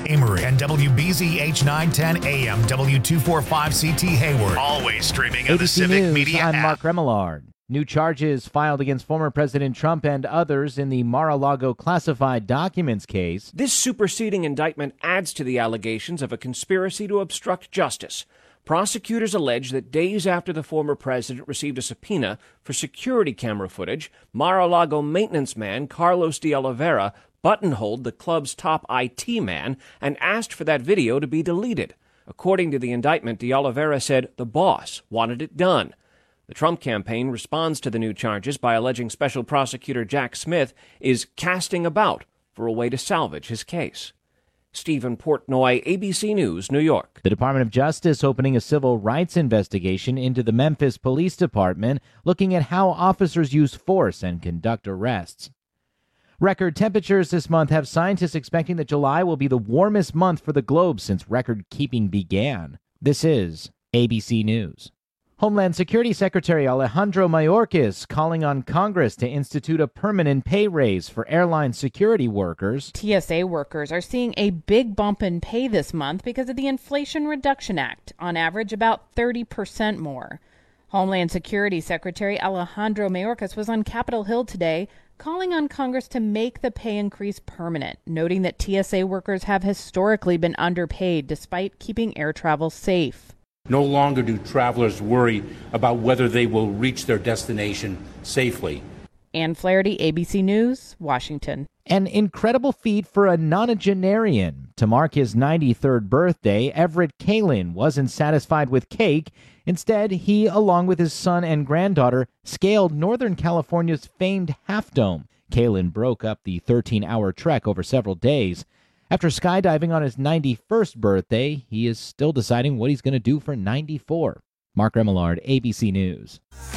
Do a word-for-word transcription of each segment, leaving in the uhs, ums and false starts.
Amory, and W B Z H nine ten A M, W two forty-five C T Hayward. Always streaming on the Civic News, Media I'm app. Mark Remillard. New charges filed against former President Trump and others in the Mar-a-Lago classified documents case. This superseding indictment adds to the allegations of a conspiracy to obstruct justice. Prosecutors allege that days after the former president received a subpoena for security camera footage, Mar-a-Lago maintenance man Carlos de Oliveira buttonholed the club's top I T man and asked for that video to be deleted. According to the indictment, de Oliveira said the boss wanted it done. The Trump campaign responds to the new charges by alleging Special Prosecutor Jack Smith is casting about for a way to salvage his case. Stephen Portnoy, A B C News, New York. The Department of Justice opening a civil rights investigation into the Memphis Police Department, looking at how officers use force and conduct arrests. Record temperatures this month have scientists expecting that July will be the warmest month for the globe since record-keeping began. This is A B C News. Homeland Security Secretary Alejandro Mayorkas calling on Congress to institute a permanent pay raise for airline security workers. T S A workers are seeing a big bump in pay this month because of the Inflation Reduction Act, on average about thirty percent more. Homeland Security Secretary Alejandro Mayorkas was on Capitol Hill today calling on Congress to make the pay increase permanent, noting that T S A workers have historically been underpaid despite keeping air travel safe. No longer do travelers worry about whether they will reach their destination safely. Ann Flaherty, A B C News, Washington. An incredible feat for a nonagenarian. To mark his ninety-third birthday, Everett Kalin wasn't satisfied with cake. Instead, he, along with his son and granddaughter, scaled Northern California's famed Half Dome. Kalin broke up the thirteen-hour trek over several days. After skydiving on his ninety-first birthday, he is still deciding what he's going to do for ninety-four. Mark Remillard, A B C News.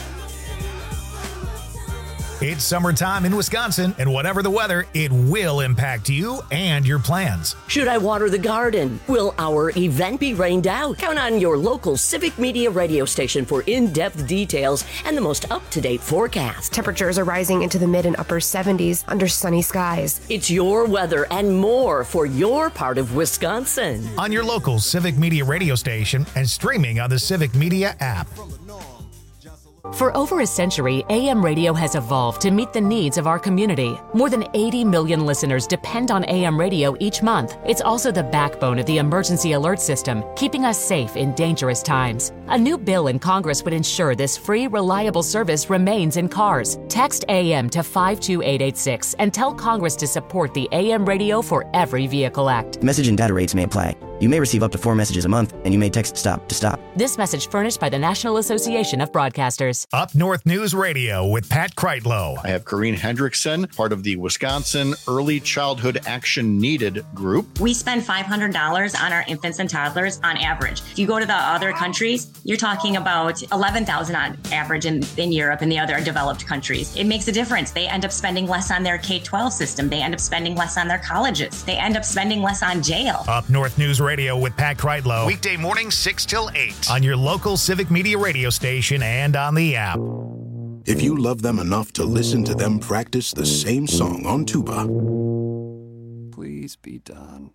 It's summertime in Wisconsin, and whatever the weather, it will impact you and your plans. Should I water the garden? Will our event be rained out? Count on your local Civic Media radio station for in-depth details and the most up-to-date forecast. Temperatures are rising into the mid and upper seventies under sunny skies. It's your weather and more for your part of Wisconsin. On your local Civic Media radio station and streaming on the Civic Media app. For over a century, A M radio has evolved to meet the needs of our community. More than eighty million listeners depend on A M radio each month. It's also the backbone of the emergency alert system, keeping us safe in dangerous times. A new bill in Congress would ensure this free, reliable service remains in cars. Text A M to five two eight eight six and tell Congress to support the A M Radio for Every Vehicle Act. Message and data rates may apply. You may receive up to four messages a month, and you may text STOP to stop. This message furnished by the National Association of Broadcasters. Up North News Radio with Pat Kreitlow. I have Corrine Hendrickson, part of the Wisconsin Early Childhood Action Needed group. We spend five hundred dollars on our infants and toddlers on average. If you go to the other countries, you're talking about eleven thousand dollars on average in, in Europe and the other developed countries. It makes a difference. They end up spending less on their K twelve system. They end up spending less on their colleges. They end up spending less on jail. Up North News Radio with Pat Kreitlow. Weekday morning six till eight on your local Civic Media radio station and on the app. If you love them enough to listen to them practice the same song on tuba, please be done.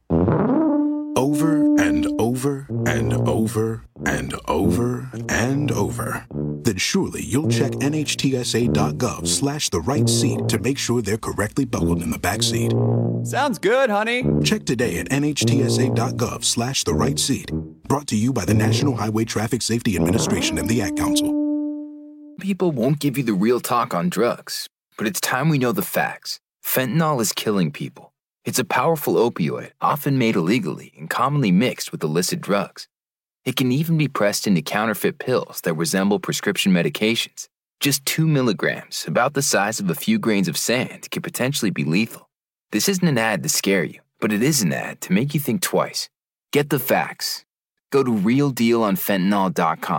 Over and over and over and over and over, then surely you'll check N H T S A dot gov slash the right seat to make sure they're correctly buckled in the back seat. Sounds good, honey. Check today at N H T S A dot gov slash the right seat. Brought to you by the National Highway Traffic Safety Administration and the Ad Council. People won't give you the real talk on drugs, but it's time we know the facts. Fentanyl is killing people. It's a powerful opioid, often made illegally and commonly mixed with illicit drugs. It can even be pressed into counterfeit pills that resemble prescription medications. Just two milligrams, about the size of a few grains of sand, can potentially be lethal. This isn't an ad to scare you, but it is an ad to make you think twice. Get the facts. Go to real deal on fentanyl dot com.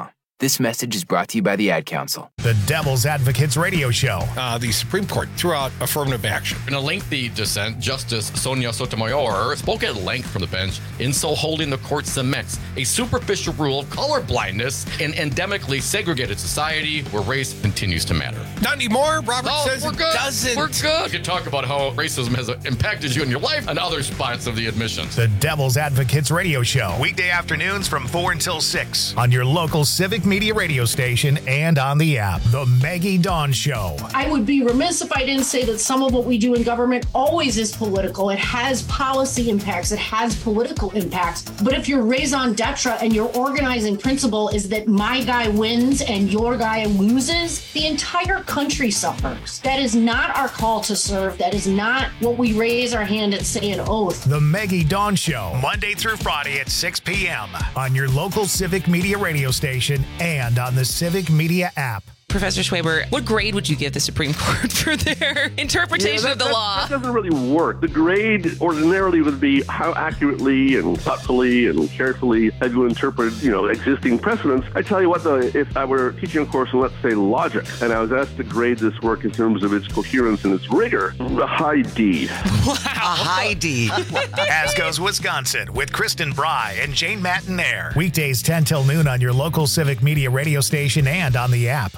This message is brought to you by the Ad Council. The Devil's Advocates Radio Show. Uh, the Supreme Court threw out affirmative action. In a lengthy dissent, Justice Sonia Sotomayor spoke at length from the bench, in so holding the court cements a superficial rule of colorblindness in endemically segregated society where race continues to matter. Not anymore. Robert no, says we're it good. doesn't. We're good. You can talk about how racism has impacted you in your life and other spots of the admissions. The Devil's Advocates Radio Show. Weekday afternoons from four until six on your local Civic Media radio station and on the app. The Maggie Dawn Show. I would be remiss if I didn't say that some of what we do in government always is political. It has policy impacts. It has political impacts. But if your raison d'etre and your organizing principle is that my guy wins and your guy loses, the entire country suffers. That is not our call to serve. That is not what we raise our hand and say an oath. The Maggie Dawn Show, Monday through Friday at six p.m. on your local Civic Media radio station and on the Civic Media app. Professor Schwaber, what grade would you give the Supreme Court for their interpretation yeah, that, of the that, law? That doesn't really work. The grade ordinarily would be how accurately and thoughtfully and carefully have you interpreted, you know, existing precedents. I tell you what, though, if I were teaching a course in, let's say, logic, and I was asked to grade this work in terms of its coherence and its rigor, a high D. Wow. A high D. As Goes Wisconsin with Kristen Bry and Jane Mattinaire. Weekdays ten till noon on your local Civic Media radio station and on the app.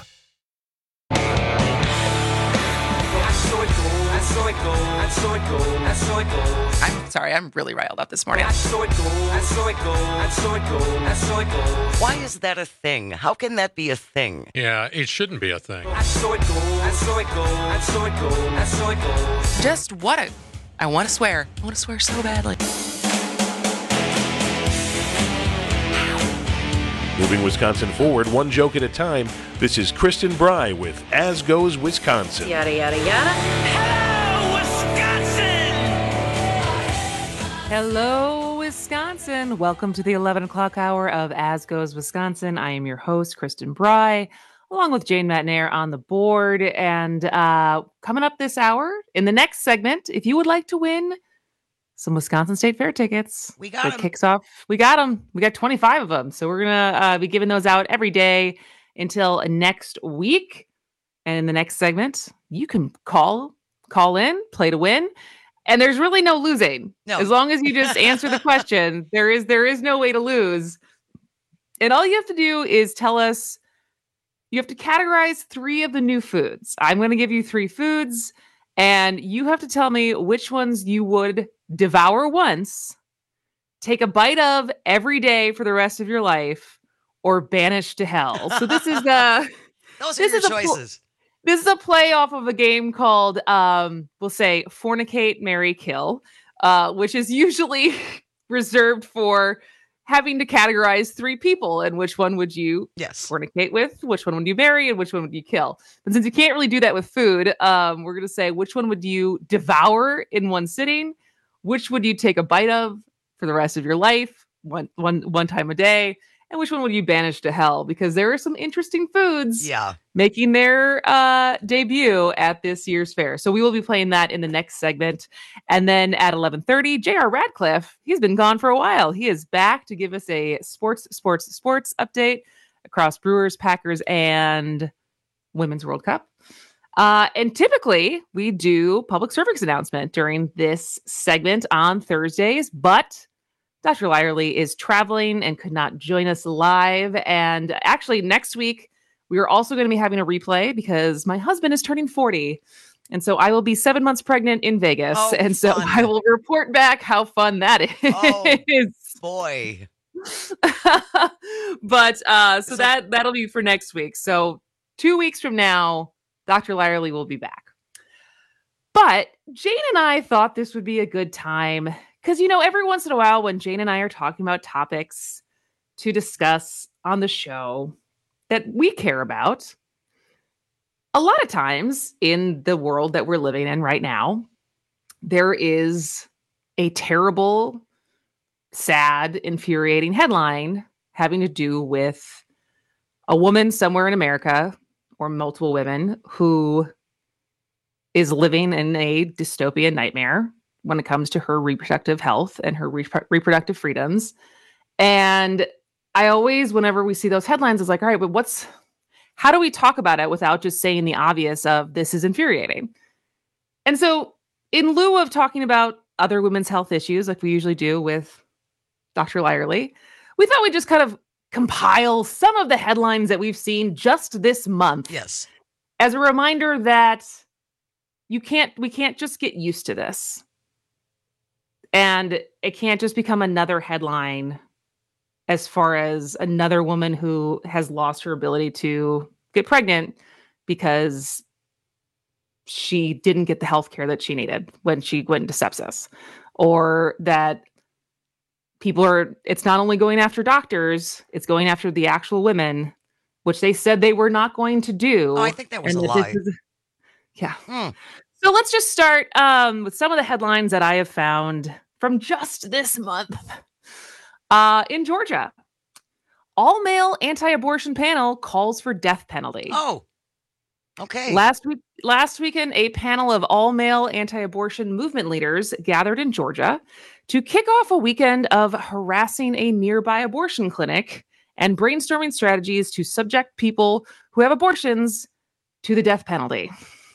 I'm sorry, I'm really riled up this morning. Why is that a thing? How can that be a thing? Yeah, it shouldn't be a thing. Just what a... I want to swear. I want to swear so badly. Moving Wisconsin forward, one joke at a time. This is Kristen Bry with As Goes Wisconsin. Yada, yada, yada. Hello, Wisconsin! Hello, Wisconsin. Welcome to the eleven o'clock hour of As Goes Wisconsin. I am your host, Kristen Bry, along with Jane Mattinaire on the board. And uh, coming up this hour, in the next segment, if you would like to win some Wisconsin State Fair tickets. We got them. Kicks off. We got them. We got twenty-five of them. So we're going to uh, be giving those out every day until next week. And in the next segment, you can call, call in, play to win. And there's really no losing. No. As long as you just answer the question, there is there is no way to lose. And all you have to do is tell us, you have to categorize three of the new foods. I'm going to give you three foods, and you have to tell me which ones you would devour once, take a bite of every day for the rest of your life, or banish to hell. So this is the those are this your is choices. A, this is a play off of a game called um, we'll say Fornicate, Marry, Kill, uh, which is usually reserved for having to categorize three people, and which one would you yes. fornicate with, which one would you marry, and which one would you kill. But since you can't really do that with food, um, we're going to say which one would you devour in one sitting. Which would you take a bite of for the rest of your life, one one one time a day, and which one would you banish to hell? Because there are some interesting foods yeah. making their uh, debut at this year's fair. So we will be playing that in the next segment. And then at eleven thirty, J R Radcliffe, he's been gone for a while. He is back to give us a sports, sports, sports update across Brewers, Packers, and Women's World Cup. Uh, and typically we do public service announcement during this segment on Thursdays, but Doctor Lyerly is traveling and could not join us live. And actually next week, we are also going to be having a replay because my husband is turning forty. And so I will be seven months pregnant in Vegas. Oh, and so fun. I will report back how fun that is. Oh, boy. But uh, so, so that, that'll be for next week. So two weeks from now, Doctor Lyerly will be back. But Jane and I thought this would be a good time because, you know, every once in a while when Jane and I are talking about topics to discuss on the show that we care about, a lot of times in the world that we're living in right now, there is a terrible, sad, infuriating headline having to do with a woman somewhere in America or multiple women who is living in a dystopian nightmare when it comes to her reproductive health and her re- reproductive freedoms. And I always, whenever we see those headlines, it's like, all right, but what's, how do we talk about it without just saying the obvious of this is infuriating? And so in lieu of talking about other women's health issues, like we usually do with Doctor Lyerly, we thought we'd just kind of compile some of the headlines that we've seen just this month. Yes. As a reminder that you can't, we can't just get used to this. And it can't just become another headline as far as another woman who has lost her ability to get pregnant because she didn't get the health care that she needed when she went into sepsis. Or that people are, it's not only going after doctors, it's going after the actual women, which they said they were not going to do. Oh, I think that was and a that lie. Is, yeah. Hmm. So let's just start um, with some of the headlines that I have found from just this month. Uh, in Georgia, all-male anti-abortion panel calls for death penalty. Oh, okay. Last week, last weekend, a panel of all-male anti-abortion movement leaders gathered in Georgia to kick off a weekend of harassing a nearby abortion clinic and brainstorming strategies to subject people who have abortions to the death penalty.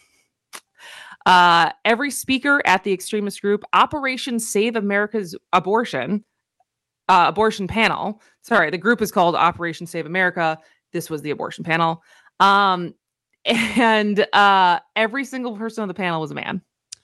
Uh, every speaker at the extremist group Operation Save America's Abortion uh, abortion panel. Sorry, the group is called Operation Save America. This was the abortion panel. Um, and uh, every single person on the panel was a man.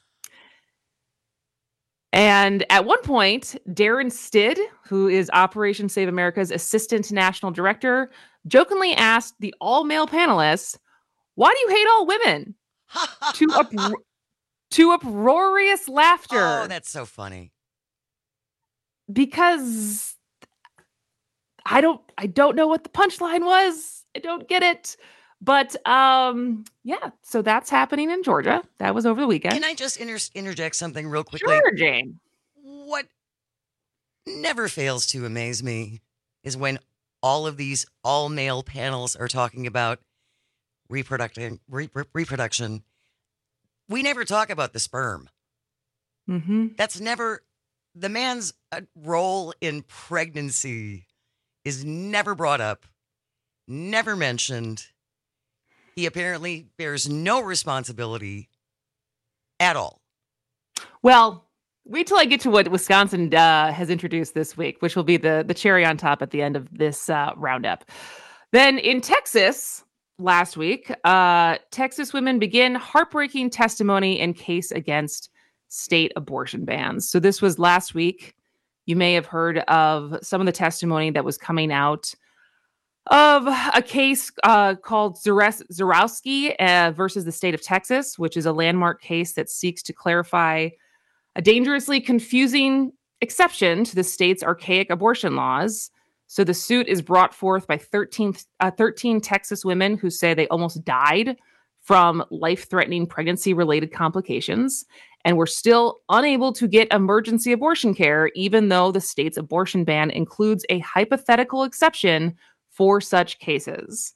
And at one point, Darren Stidd, who is Operation Save America's assistant national director, jokingly asked the all-male panelists, "Why do you hate all women?" to, upro- to uproarious laughter. Oh, that's so funny. Because I don't, I don't know what the punchline was. I don't get it. But um, yeah, so that's happening in Georgia. That was over the weekend. Can I just inter- interject something real quickly? Sure, Jane. What never fails to amaze me is when all of these all-male panels are talking about reproducting re- re- reproduction. We never talk about the sperm. Mm-hmm. That's never, the man's uh, role in pregnancy is never brought up, never mentioned. He apparently bears no responsibility at all. Well, wait till I get to what Wisconsin uh, has introduced this week, which will be the, the cherry on top at the end of this uh, roundup. Then in Texas, last week, uh, Texas women begin heartbreaking testimony in case against state abortion bans. So this was last week. You may have heard of some of the testimony that was coming out of a case uh, called Zarowski uh, versus the state of Texas, which is a landmark case that seeks to clarify a dangerously confusing exception to the state's archaic abortion laws. So the suit is brought forth by thirteen, uh, thirteen Texas women who say they almost died from life-threatening pregnancy-related complications and were still unable to get emergency abortion care, even though the state's abortion ban includes a hypothetical exception for such cases.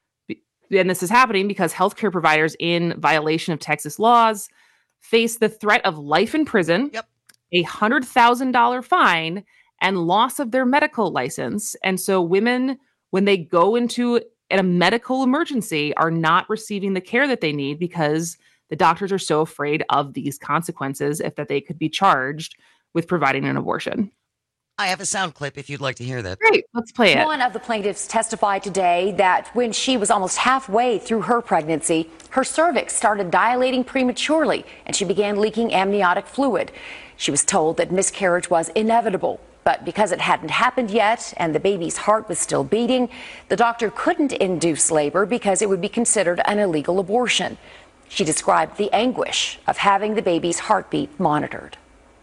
And this is happening because healthcare providers in violation of Texas laws face the threat of life in prison, yep. a one hundred thousand dollars fine, and loss of their medical license. And so women, when they go into a medical emergency, are not receiving the care that they need because the doctors are so afraid of these consequences if that they could be charged with providing an abortion. I have a sound clip if you'd like to hear that. Great, let's play it. One of the plaintiffs testified today that when she was almost halfway through her pregnancy, her cervix started dilating prematurely and she began leaking amniotic fluid. She was told that miscarriage was inevitable, but because it hadn't happened yet and the baby's heart was still beating, the doctor couldn't induce labor because it would be considered an illegal abortion. She described the anguish of having the baby's heartbeat monitored.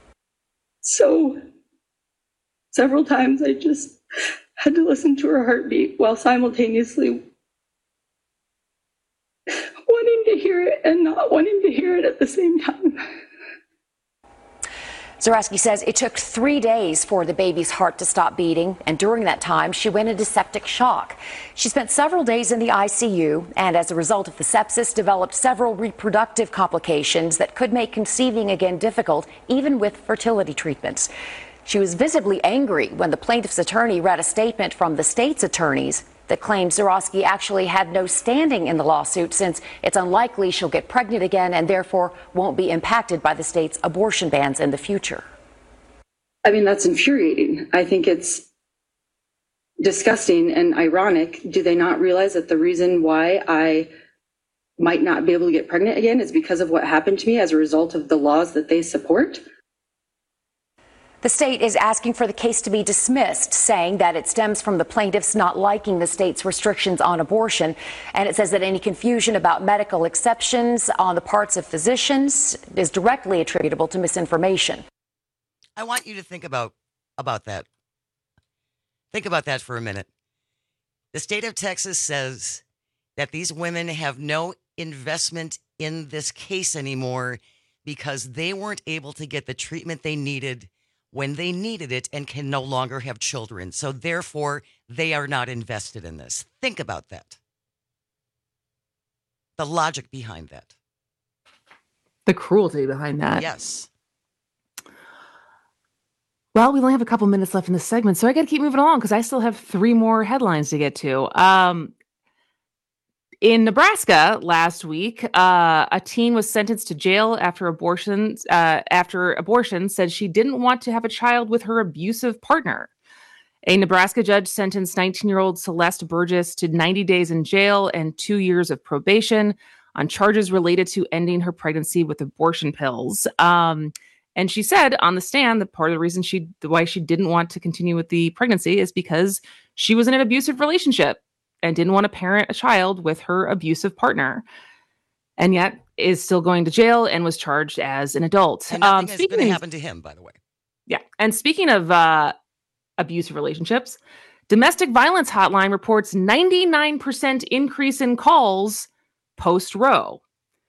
So several times I just had to listen to her heartbeat while simultaneously wanting to hear it and not wanting to hear it at the same time. Zarowski says it took three days for the baby's heart to stop beating, and during that time, she went into septic shock. She spent several days in the I C U, and as a result of the sepsis, developed several reproductive complications that could make conceiving again difficult, even with fertility treatments. She was visibly angry when the plaintiff's attorney read a statement from the state's attorneys that claims Zurawski actually had no standing in the lawsuit since it's unlikely she'll get pregnant again and therefore won't be impacted by the state's abortion bans in the future. I mean, that's infuriating. I think it's disgusting and ironic. Do they not realize that the reason why I might not be able to get pregnant again is because of what happened to me as a result of the laws that they support? The state is asking for the case to be dismissed, saying that it stems from the plaintiffs not liking the state's restrictions on abortion. And it says that any confusion about medical exceptions on the parts of physicians is directly attributable to misinformation. I want you to think about, about that. Think about that for a minute. The state of Texas says that these women have no investment in this case anymore because they weren't able to get the treatment they needed when they needed it and can no longer have children. So therefore, they are not invested in this. Think about that. The logic behind that. The cruelty behind that. Yes. Well, we only have a couple minutes left in this segment, so I got to keep moving along because I still have three more headlines to get to. Um, in Nebraska last week, uh, a teen was sentenced to jail after abortions. Uh, after abortion, said she didn't want to have a child with her abusive partner. A Nebraska judge sentenced nineteen-year-old Celeste Burgess to ninety days in jail and two years of probation on charges related to ending her pregnancy with abortion pills. Um, And she said on the stand that part of the reason she, why she didn't want to continue with the pregnancy is because she was in an abusive relationship and didn't want to parent a child with her abusive partner, and yet is still going to jail and was charged as an adult. And nothing Um, has speaking been of- happened to him, by the way. Yeah. And speaking of uh, abusive relationships, Domestic Violence Hotline reports ninety-nine percent increase in calls post-Roe.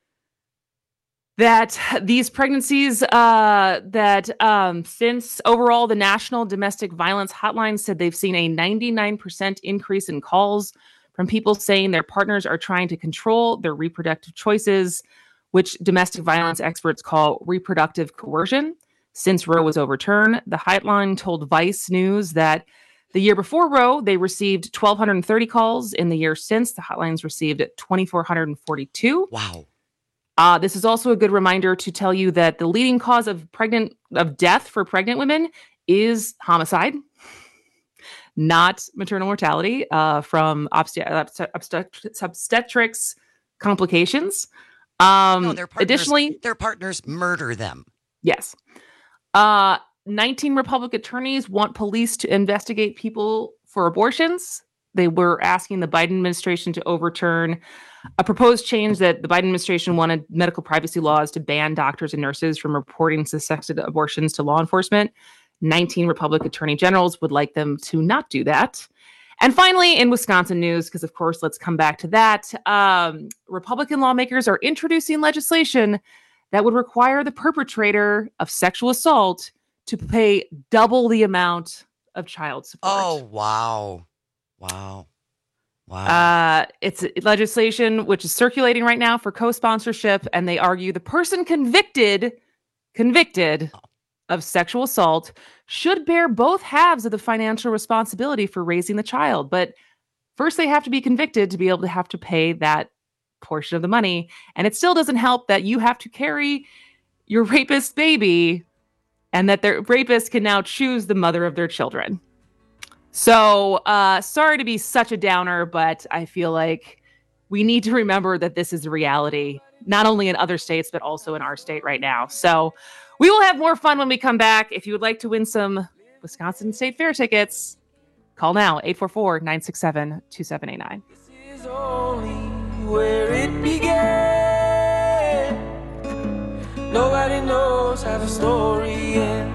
That these pregnancies, uh, that um, since overall the National Domestic Violence Hotline said they've seen a ninety-nine percent increase in calls from people saying their partners are trying to control their reproductive choices, which domestic violence experts call reproductive coercion. Since Roe was overturned, the hotline told Vice News that the year before Roe, they received one thousand two hundred thirty calls. In the year since, the hotlines received two thousand four hundred forty-two. Wow. Uh, this is also a good reminder to tell you that the leading cause of pregnant of death for pregnant women is homicide, not maternal mortality uh, from obstet- obstet- obstetrics complications. Um, No, their partners, additionally, their partners murder them. yes, uh, nineteen Republican attorneys want police to investigate people for abortions. They were asking the Biden administration to overturn a proposed change that the Biden administration wanted medical privacy laws to ban doctors and nurses from reporting suspected abortions to law enforcement. nineteen Republican attorney generals would like them to not do that. And finally, in Wisconsin news, because of course, let's come back to that, um, Republican lawmakers are introducing legislation that would require the perpetrator of sexual assault to pay double the amount of child support. Oh, wow. Wow. Wow. Uh, it's legislation which is circulating right now for co-sponsorship, and they argue the person convicted, convicted of sexual assault should bear both halves of the financial responsibility for raising the child. But first, they have to be convicted to be able to have to pay that portion of the money. And it still doesn't help that you have to carry your rapist baby, and that their rapist can now choose the mother of their children. So, uh, sorry to be such a downer, but I feel like we need to remember that this is a reality, not only in other states, but also in our state right now. So we will have more fun when we come back. If you would like to win some Wisconsin State Fair tickets, call now, eight four four, nine six seven, two seven eight nine. This is only where it began. Nobody knows how the story ends.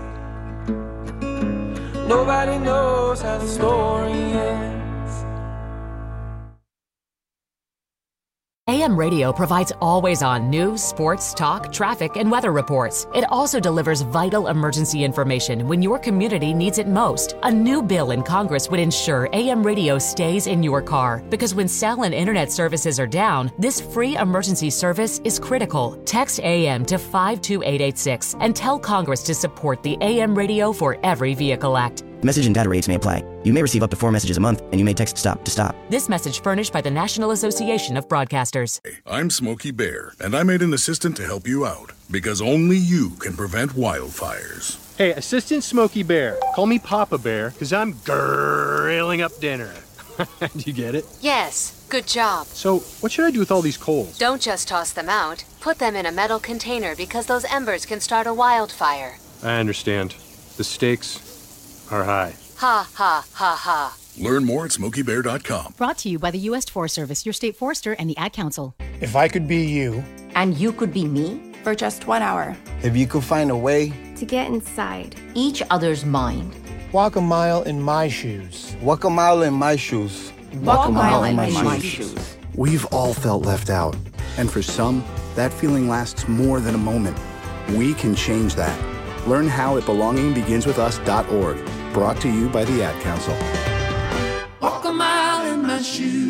Nobody knows how the story ends. A M Radio provides always-on news, sports, talk, traffic, and weather reports. It also delivers vital emergency information when your community needs it most. A new bill in Congress would ensure A M Radio stays in your car, because when cell and internet services are down, this free emergency service is critical. Text A M to five two eight eight six and tell Congress to support the A M Radio for Every Vehicle Act. Message and data rates may apply. You may receive up to four messages a month, and you may text STOP to stop. This message furnished by the National Association of Broadcasters. I'm Smokey Bear, and I made an assistant to help you out, because only you can prevent wildfires. Hey, Assistant Smokey Bear. Call me Papa Bear, because I'm grilling up dinner. Do you get it? Yes, good job. So, what should I do with all these coals? Don't just toss them out. Put them in a metal container, because those embers can start a wildfire. I understand. The stakes are high. Ha, ha, ha, ha. Learn more at smokey bear dot com. Brought to you by the U S Forest Service, your state forester, and the Ad Council. If I could be you. And you could be me? For just one hour. If you could find a way. To get inside each other's mind. Walk a mile in my shoes. Walk a mile in my shoes. Walk, Walk a mile, mile in my, my shoes. shoes. We've all felt left out. And for some, that feeling lasts more than a moment. We can change that. Learn how at belonging begins with us dot org. Brought to you by the Ad Council. Walk a mile in my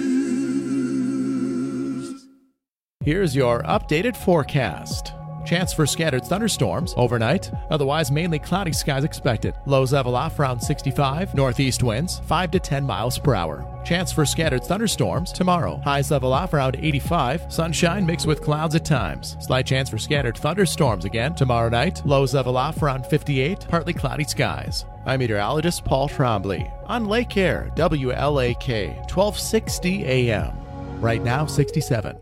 shoes. Here's your updated forecast. Chance for scattered thunderstorms overnight. Otherwise, mainly cloudy skies expected. Lows level off around sixty-five. Northeast winds five to ten miles per hour. Chance for scattered thunderstorms tomorrow. Highs level off around eighty-five. Sunshine mixed with clouds at times. Slight chance for scattered thunderstorms again tomorrow night. Lows level off around fifty-eight. Partly cloudy skies. I'm meteorologist Paul Trombley on Lake Air, W L A K, twelve sixty A M. Right now, sixty-seven.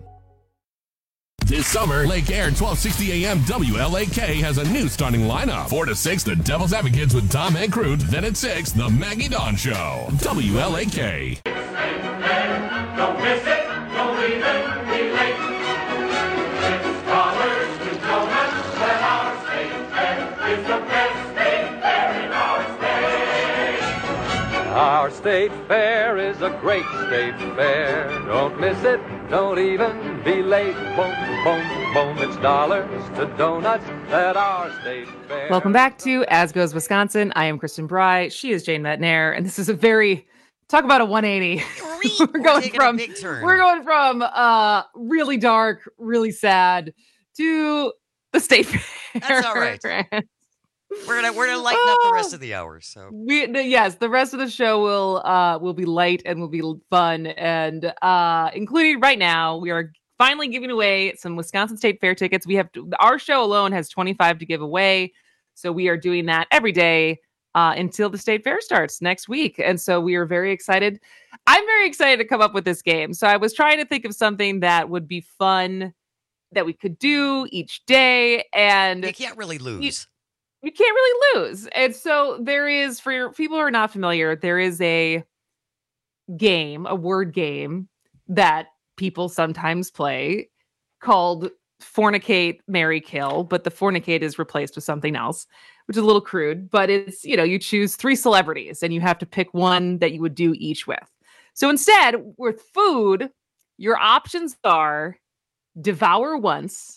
This summer, Lake Air twelve sixty A M W L A K has a new starting lineup. four to six, The Devil's Advocates with Tom Hankrute. Then at six, The Maggie Dawn Show. W L A K. Don't miss it, don't even be late. It's scholars with donuts at our state fair. It's the best state fair in our state. Our state fair is a great state fair. Don't miss it, don't even be late. Boom, boom, boom. It's dollars to donuts at our state fair. Welcome back to As Goes Wisconsin. I am Kristen Bry. She is Jane Metnair, and this is a very talk about a one eighty. we're, we're going from we're going from uh really dark, really sad to the state fair. That's all right. We're gonna we're gonna lighten up the rest of the hour. So we the, yes, the rest of the show will uh will be light and will be fun, and uh including right now we are finally giving away some Wisconsin State Fair tickets. We have to, our show alone has twenty-five to give away, so we are doing that every day uh until the State Fair starts next week, and so we are very excited. I'm very excited to come up with this game. So I was trying to think of something that would be fun that we could do each day, and you can't really lose. You, You can't really lose. And so there is, for people who are not familiar, there is a game, a word game that people sometimes play called Fornicate, Marry, Kill. But the fornicate is replaced with something else, which is a little crude. But it's, you know, you choose three celebrities and you have to pick one that you would do each with. So instead, with food, your options are devour once,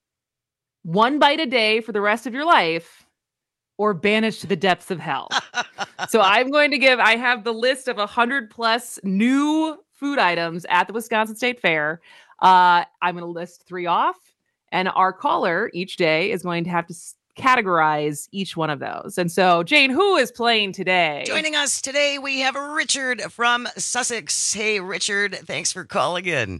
one bite a day for the rest of your life, or banished to the depths of hell. So I'm going to give, I have the list of one hundred plus new food items at the Wisconsin State Fair. Uh, I'm going to list three off, and our caller each day is going to have to s- categorize each one of those. And so, Jane, who is playing today? Joining us today, we have Richard from Sussex. Hey, Richard, thanks for calling in.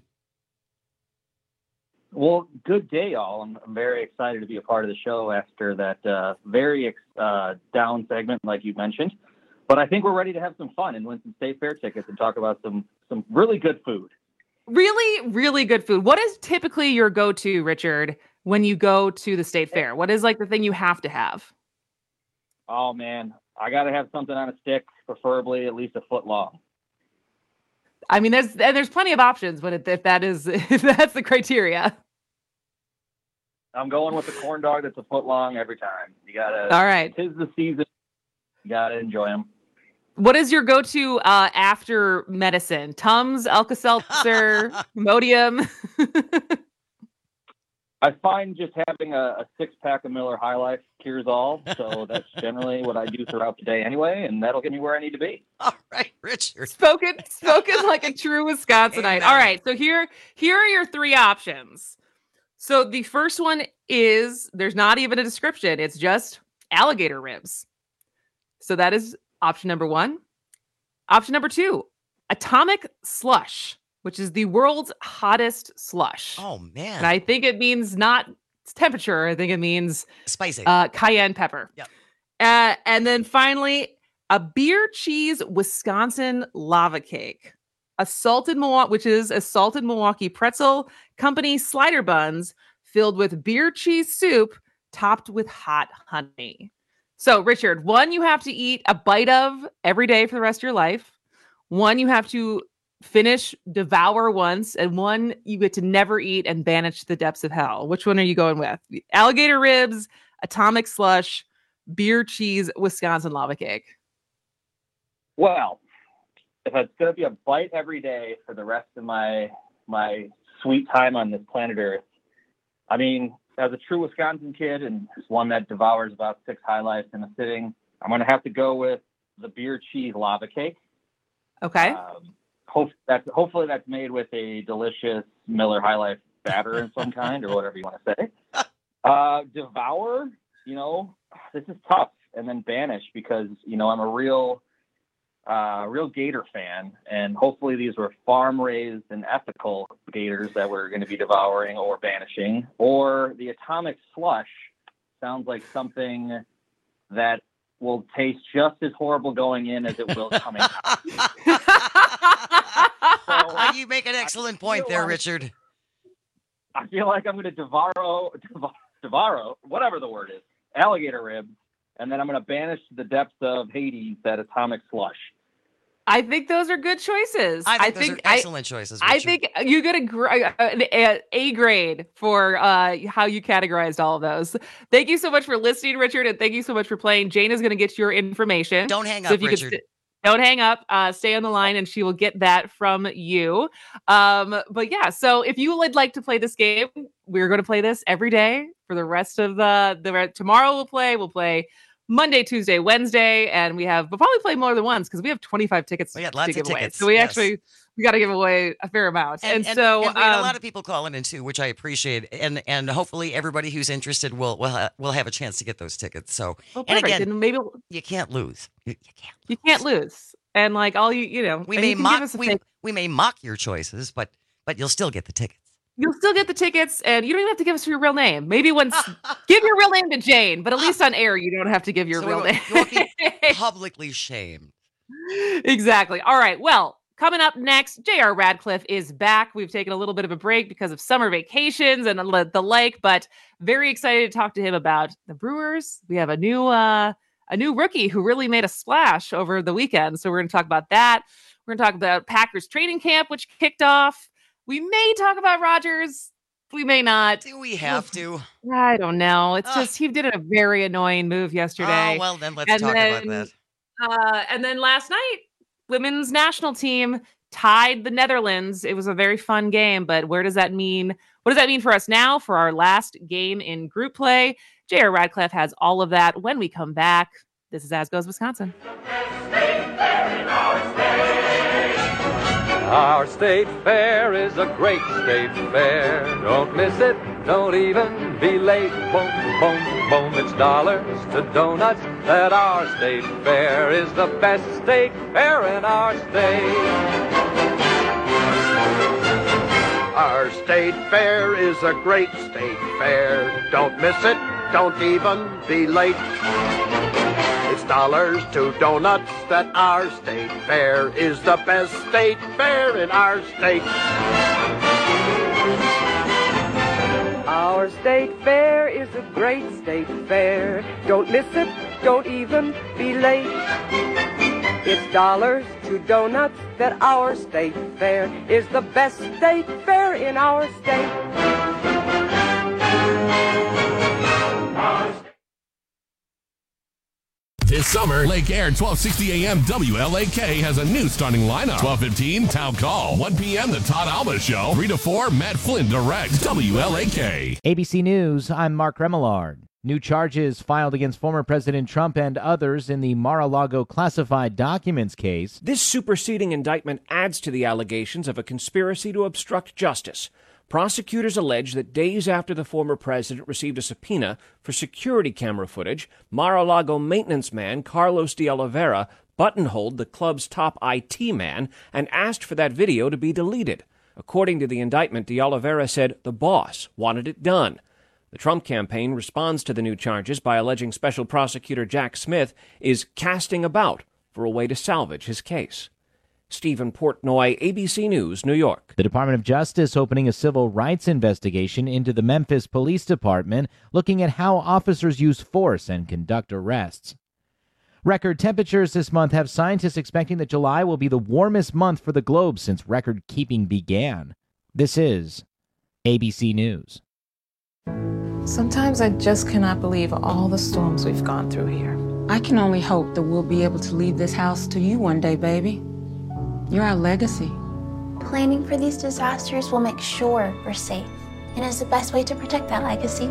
Well, good day, all. I'm, I'm very excited to be a part of the show after that uh, very uh, down segment, like you mentioned. But I think we're ready to have some fun and win some State Fair tickets and talk about some some really good food. Really, really good food. What is typically your go-to, Richard, when you go to the State Fair? What is like the thing you have to have? Oh, man, I got to have something on a stick, preferably at least a foot long. I mean, there's and there's plenty of options, but if, if that is if that's the criteria. I'm going with the corn dog that's a foot long every time. You gotta. All right. 'Tis the season. You gotta enjoy them. What is your go-to uh, after medicine? Tums, Alka-Seltzer, Imodium? I find just having a, a six-pack of Miller High Life cures all, so that's generally what I do throughout the day anyway, and that'll get me where I need to be. All right, Richard. Spoken, spoken like a true Wisconsinite. Amen. All right, so here, here are your three options. So the first one is, there's not even a description. It's just alligator ribs. So that is option number one. Option number two, atomic slush, which is the world's hottest slush. Oh, man. And I think it means not temperature. I think it means spicy. Uh, cayenne pepper. Yep. Uh, and then finally, a beer cheese Wisconsin lava cake. A salted Milwaukee, which is a salted Milwaukee pretzel company slider buns filled with beer cheese soup topped with hot honey. So, Richard, one you have to eat a bite of every day for the rest of your life. One you have to finish, devour once, and one you get to never eat and banish to the depths of hell. Which one are you going with? Alligator ribs, atomic slush, beer cheese Wisconsin lava cake. Well, if it's going to be a bite every day for the rest of my my sweet time on this planet Earth, I mean, as a true Wisconsin kid and one that devours about six High Lifes in a sitting, I'm going to have to go with the beer cheese lava cake. Okay. Um, hope that's, hopefully that's made with a delicious Miller High Life batter of some kind or whatever you want to say. Uh, devour, you know, this is tough. And then banish because, you know, I'm a real... Uh, real gator fan, and hopefully these were farm-raised and ethical gators that we're going to be devouring or banishing. Or the atomic slush sounds like something that will taste just as horrible going in as it will coming out. So, you make an excellent point there, like, Richard. I feel like I'm going to devour, devour, devour, whatever the word is, alligator ribs, and then I'm going to banish to the depths of Hades that atomic slush. I think those are good choices. I think I those think are excellent I, choices. I Richard. think you get a, gr- an a, a grade for uh, how you categorized all of those. Thank you so much for listening, Richard, and thank you so much for playing. Jane is going to get your information. Don't hang so up, if you Richard. Could, don't hang up. Uh, stay on the line, and she will get that from you. Um, but yeah, so if you would like to play this game, we're going to play this every day for the rest of the the tomorrow. We'll play. We'll play. Monday, Tuesday, Wednesday, and we have we'll probably play more than once because we have twenty-five tickets we got to lots give of away. tickets. So we yes. actually we got to give away a fair amount. And, And, and so and we had um, a lot of people calling in too, which I appreciate. And and hopefully everybody who's interested will will ha- will have a chance to get those tickets. So well, and perfect. again, and maybe you can't lose. You, you can't. You can't lose. And like all you you know, We and may you can mock give us a we, thing. we may mock your choices, but but you'll still get the tickets. You'll still get the tickets, and you don't even have to give us your real name. Maybe once give your real name to Jane, but at least on air you don't have to give your So real we name. won't, you won't be publicly shamed. Exactly. All right. Well, coming up next, J R Radcliffe is back. We've taken a little bit of a break because of summer vacations and the like, but very excited to talk to him about the Brewers. We have a new uh, a new rookie who really made a splash over the weekend, so we're going to talk about that. We're going to talk about Packers training camp, which kicked off. We may talk about Rodgers. We may not. Do we have to? I don't know. It's Ugh. just he did a very annoying move yesterday. Oh, well, then let's And talk then, about that. Uh, and then last night, women's national team tied the Netherlands. It was a very fun game, but where does that mean? What does that mean for us now for our last game in group play? J R Radcliffe has all of that when we come back. This is As Goes Wisconsin. Our state fair is a great state fair. Don't miss it, don't even be late. Boom, boom, boom, it's dollars to donuts at our state fair is the best state fair in our state. Our state fair is a great state fair. Don't miss it, don't even be late. It's dollars to donuts that our state fair is the best state fair in our state. Our state fair is a great state fair. Don't miss it, don't even be late. It's dollars to donuts that our state fair is the best state fair in our state. This summer, Lake Air twelve sixty A M W L A K has a new starting lineup. twelve fifteen, Town Call. one p.m., The Todd Alba Show. three to four, Matt Flynn Direct. W L A K. A B C News, I'm Mark Remillard. New charges filed against former President Trump and others in the Mar-a-Lago classified documents case. This superseding indictment adds to the allegations of a conspiracy to obstruct justice. Prosecutors allege that days after the former president received a subpoena for security camera footage, Mar-a-Lago maintenance man Carlos de Oliveira buttonholed the club's top I T man and asked for that video to be deleted. According to the indictment, de Oliveira said the boss wanted it done. The Trump campaign responds to the new charges by alleging Special Prosecutor Jack Smith is casting about for a way to salvage his case. Stephen Portnoy, A B C News, New York. The Department of Justice opening a civil rights investigation into the Memphis Police Department, looking at how officers use force and conduct arrests. Record temperatures this month have scientists expecting that July will be the warmest month for the globe since record keeping began. This is A B C News. Sometimes I just cannot believe all the storms we've gone through here. I can only hope that we'll be able to leave this house to you one day, baby. You're our legacy. Planning for these disasters will make sure we're safe, and is the best way to protect that legacy.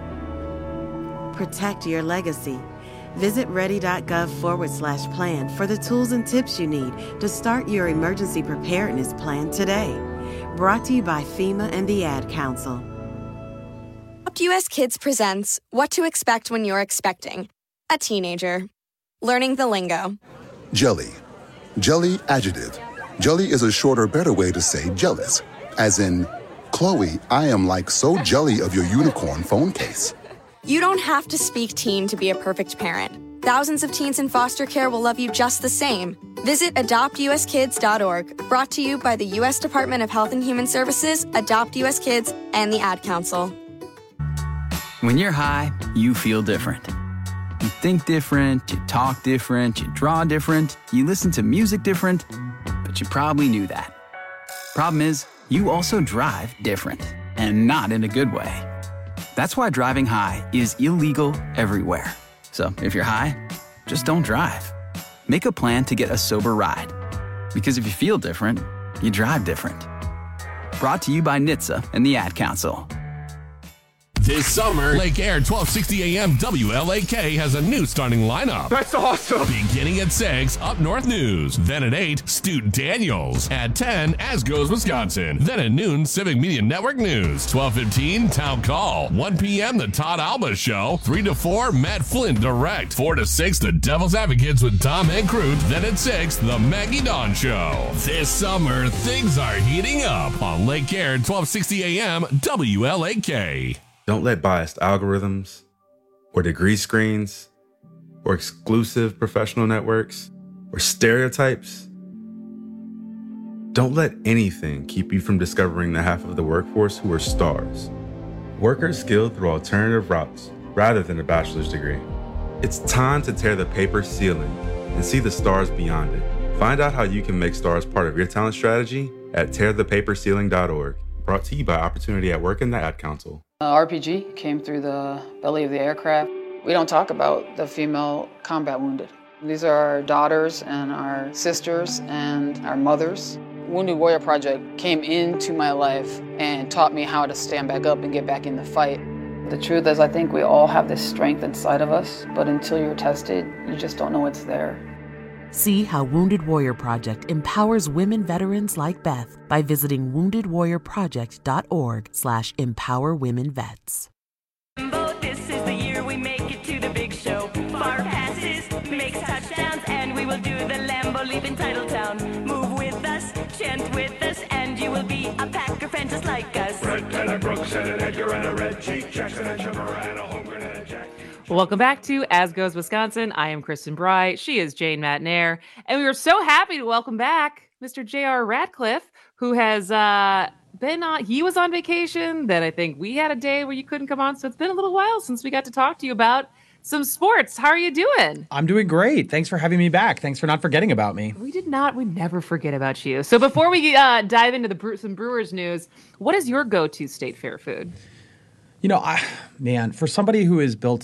Protect your legacy. Visit ready.gov forward slash plan for the tools and tips you need to start your emergency preparedness plan today. Brought to you by FEMA and the Ad Council. Adopt U S Kids presents What to Expect When You're Expecting a Teenager. Learning the lingo. Jelly. Jelly adjective. Jelly is a shorter, better way to say jealous. As in, Chloe, I am like so jelly of your unicorn phone case. You don't have to speak teen to be a perfect parent. Thousands of teens in foster care will love you just the same. Visit adopt u s kids dot org. Brought to you by the U S Department of Health and Human Services, Adopt U S Kids, and the Ad Council. When you're high, you feel different. You think different, you talk different, you draw different, you listen to music different, but you probably knew that. Problem is, you also drive different, and not in a good way. That's why driving high is illegal everywhere. So if you're high, just don't drive. Make a plan to get a sober ride. Because if you feel different, you drive different. Brought to you by N H T S A and the Ad Council. This summer, Lake Air twelve sixty A M W L A K has a new starting lineup. That's awesome! Beginning at six, Up North News. Then at eight, Stu Daniels. At ten, As Goes Wisconsin. Then at noon, Civic Media Network News. twelve fifteen, Town Call. one p.m., The Todd Alba Show. three to four, Matt Flynn Direct. four to six, The Devil's Advocates with Tom and Crute. Then at six, The Maggie Dawn Show. This summer, things are heating up on Lake Air twelve sixty A M W L A K. Don't let biased algorithms or degree screens or exclusive professional networks or stereotypes. Don't let anything keep you from discovering the half of the workforce who are stars. Workers skilled through alternative routes rather than a bachelor's degree. It's time to tear the paper ceiling and see the stars beyond it. Find out how you can make stars part of your talent strategy at tear the paper ceiling dot org. Brought to you by Opportunity at Work and the Ad Council. Uh, R P G came through the belly of the aircraft. We don't talk about the female combat wounded. These are our daughters and our sisters and our mothers. Wounded Warrior Project came into my life and taught me how to stand back up and get back in the fight. The truth is, I think we all have this strength inside of us, but until you're tested, you just don't know it's there. See how Wounded Warrior Project empowers women veterans like Beth by visiting wounded warrior project dot org slash empower women vets. This is the year we make it to the big show. Far passes, makes touchdowns, and we will do the Lambo Leap in Titletown. Move with us, chant with us, and you will be a Packer fan just like us. Red Taylor Brooks and an Edgar and a Red Cheek Jackson and Chimera and a Holmgren and a Jack. Welcome back to As Goes Wisconsin. I am Kristen Bry. She is Jane Matnair. And we are so happy to welcome back Mister J R Radcliffe, who has uh, been on, he was on vacation. Then I think we had a day where you couldn't come on. So it's been a little while since we got to talk to you about some sports. How are you doing? I'm doing great. Thanks for having me back. Thanks for not forgetting about me. We did not. We never forget about you. So before we uh, dive into the bre- some Brewers news, what is your go-to State Fair food? You know, I, man, for somebody who is built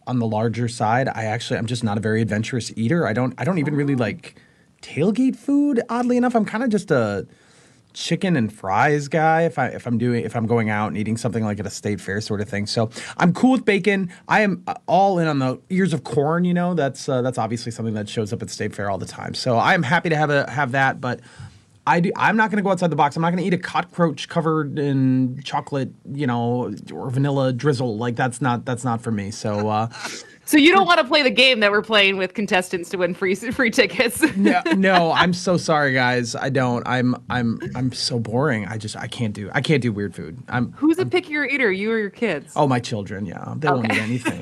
on the larger side. I actually I'm just not a very adventurous eater. I don't I don't even really like tailgate food. Oddly enough, I'm kind of just a chicken and fries guy if I if I'm doing if I'm going out and eating something like at a state fair sort of thing. So I'm cool with bacon. I am all in on the ears of corn. You know, that's uh, that's obviously something that shows up at state fair all the time. So I'm happy to have a have that, but. I do, I'm not going to go outside the box. I'm not going to eat a cockroach covered in chocolate, you know, or vanilla drizzle. Like that's not that's not for me. So, uh, so you don't want to play the game that we're playing with contestants to win free free tickets? no, no, I'm so sorry, guys. I don't. I'm I'm I'm so boring. I just I can't do I can't do weird food. I'm. Who's I'm, a pickier eater? You or your kids? Oh, my children. Yeah, they okay. won't eat anything.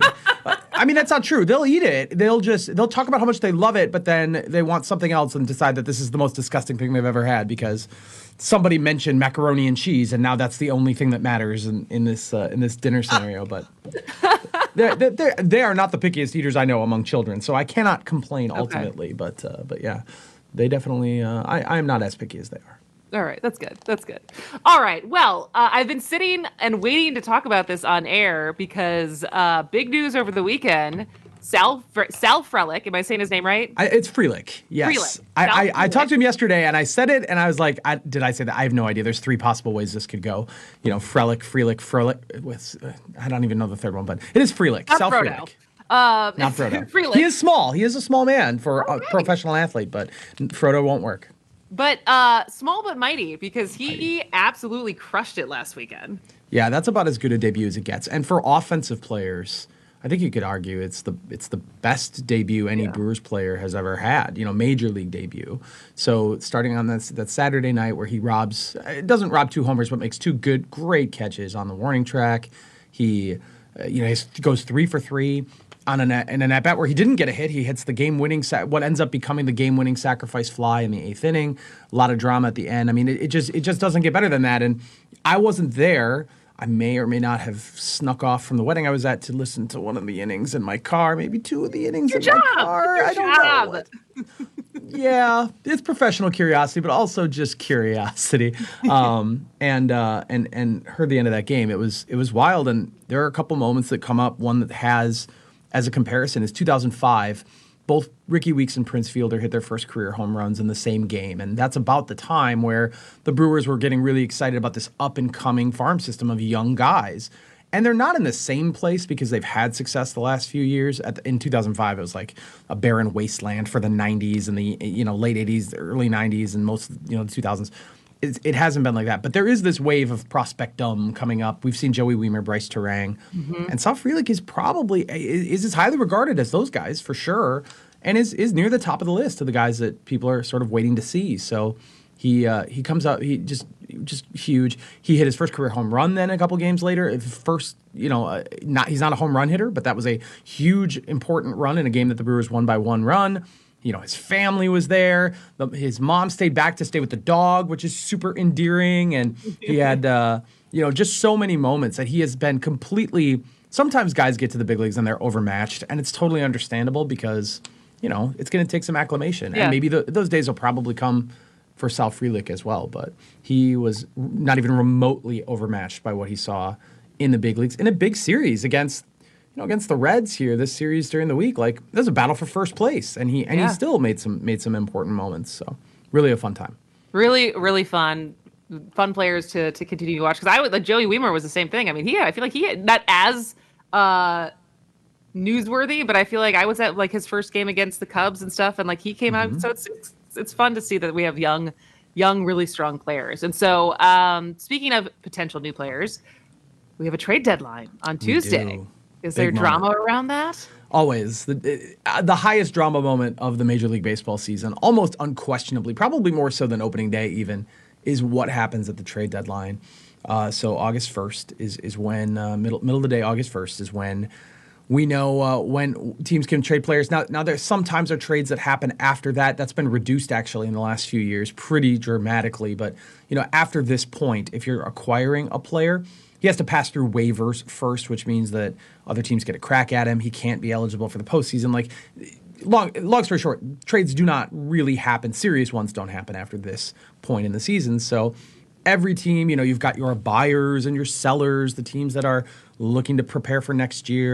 I mean, that's not true. They'll eat it. They'll just, they'll talk about how much they love it, but then they want something else and decide that this is the most disgusting thing they've ever had because somebody mentioned macaroni and cheese, and now that's the only thing that matters in, in this uh, in this dinner scenario. But they're, they're, they are not the pickiest eaters I know among children, so I cannot complain ultimately. Okay. But uh, but yeah, they definitely, uh, I, I am not as picky as they are. All right, that's good. That's good. All right. Well, uh, I've been sitting and waiting to talk about this on air because uh, big news over the weekend. Sal Fre- Sal Frelick, am I saying his name right? I, it's Frelick. Yes. Frelick. I, I, I talked to him yesterday and I said it and I was like, I, did I say that? I have no idea. There's three possible ways this could go. You know, Frelick, Frelick, Frelick. With uh, I don't even know the third one, but it is Frelick. Not Sal Frodo. Frelick. Uh, Not Frodo. Frelick. He is small. He is a small man for All a right. professional athlete, but Frodo won't work. But uh, small but mighty because he absolutely crushed it last weekend. Yeah, that's about as good a debut as it gets. And for offensive players, I think you could argue it's the it's the best debut any yeah. Brewers player has ever had, you know, major league debut. So starting on that, that Saturday night where he robs, it doesn't rob two homers, but makes two good, great catches on the warning track. He, uh, you know, he goes three for three. On an, in an at-bat where he didn't get a hit, he hits the game-winning, sa- what ends up becoming the game-winning sacrifice fly in the eighth inning. A lot of drama at the end. I mean, it, it just it just doesn't get better than that. And I wasn't there. I may or may not have snuck off from the wedding I was at to listen to one of the innings in my car, maybe two of the innings Good in job. my car. Good I don't job. know. Yeah, it's professional curiosity, but also just curiosity. Um, and uh, and and heard the end of that game. It was it was wild, and there are a couple moments that come up. One that has. As a comparison, is two thousand five. Both Ricky Weeks and Prince Fielder hit their first career home runs in the same game. And that's about the time where the Brewers were getting really excited about this up-and-coming farm system of young guys. And they're not in the same place because they've had success the last few years. At the, in two thousand five, it was like a barren wasteland for the nineties and the you know late eighties, the early nineties, and most you know the two thousands. It, it hasn't been like that. But there is this wave of prospectum coming up. We've seen Joey Wiemer, Bryce Terang. Mm-hmm. And Sal Frelick is probably is, is as highly regarded as those guys for sure, and is is near the top of the list of the guys that people are sort of waiting to see. So he uh, he comes out, he just just huge. He hit his first career home run then a couple games later. First, you know, uh, not he's not a home run hitter, but that was a huge, important run in a game that the Brewers won by one run. You know, his family was there. The, his mom stayed back to stay with the dog, which is super endearing. And he had, uh, you know, just so many moments that he has been completely. Sometimes guys get to the big leagues and they're overmatched, and it's totally understandable because, you know, it's going to take some acclimation. Yeah. And maybe the, those days will probably come for Sal Frelick as well. But he was not even remotely overmatched by what he saw in the big leagues in a big series against. You know, against the Reds here, this series during the week, like there's a battle for first place, and he and yeah. he still made some made some important moments. So, really a fun time. Really, really fun, fun players to to continue to watch. Because I would like Joey Wiemer was the same thing. I mean, he I feel like he not as uh, newsworthy, but I feel like I was at like his first game against the Cubs and stuff, and like he came mm-hmm. out. So it's, it's it's fun to see that we have young, young, really strong players. And so, um, speaking of potential new players, we have a trade deadline on Tuesday. Is there drama around that? Always. The, uh, the highest drama moment of the Major League Baseball season, almost unquestionably, probably more so than opening day even, is what happens at the trade deadline. Uh, so August first is is when, uh, middle middle of the day, August first is when we know uh, when teams can trade players. Now, now there sometimes are trades that happen after that. That's been reduced actually in the last few years pretty dramatically. But, you know, after this point, if you're acquiring a player, he has to pass through waivers first, which means that other teams get a crack at him. He can't be eligible for the postseason. Like, long, long story short, trades do not really happen. Serious ones don't happen after this point in the season. So every team, you know, you've got your buyers and your sellers, the teams that are looking to prepare for next year.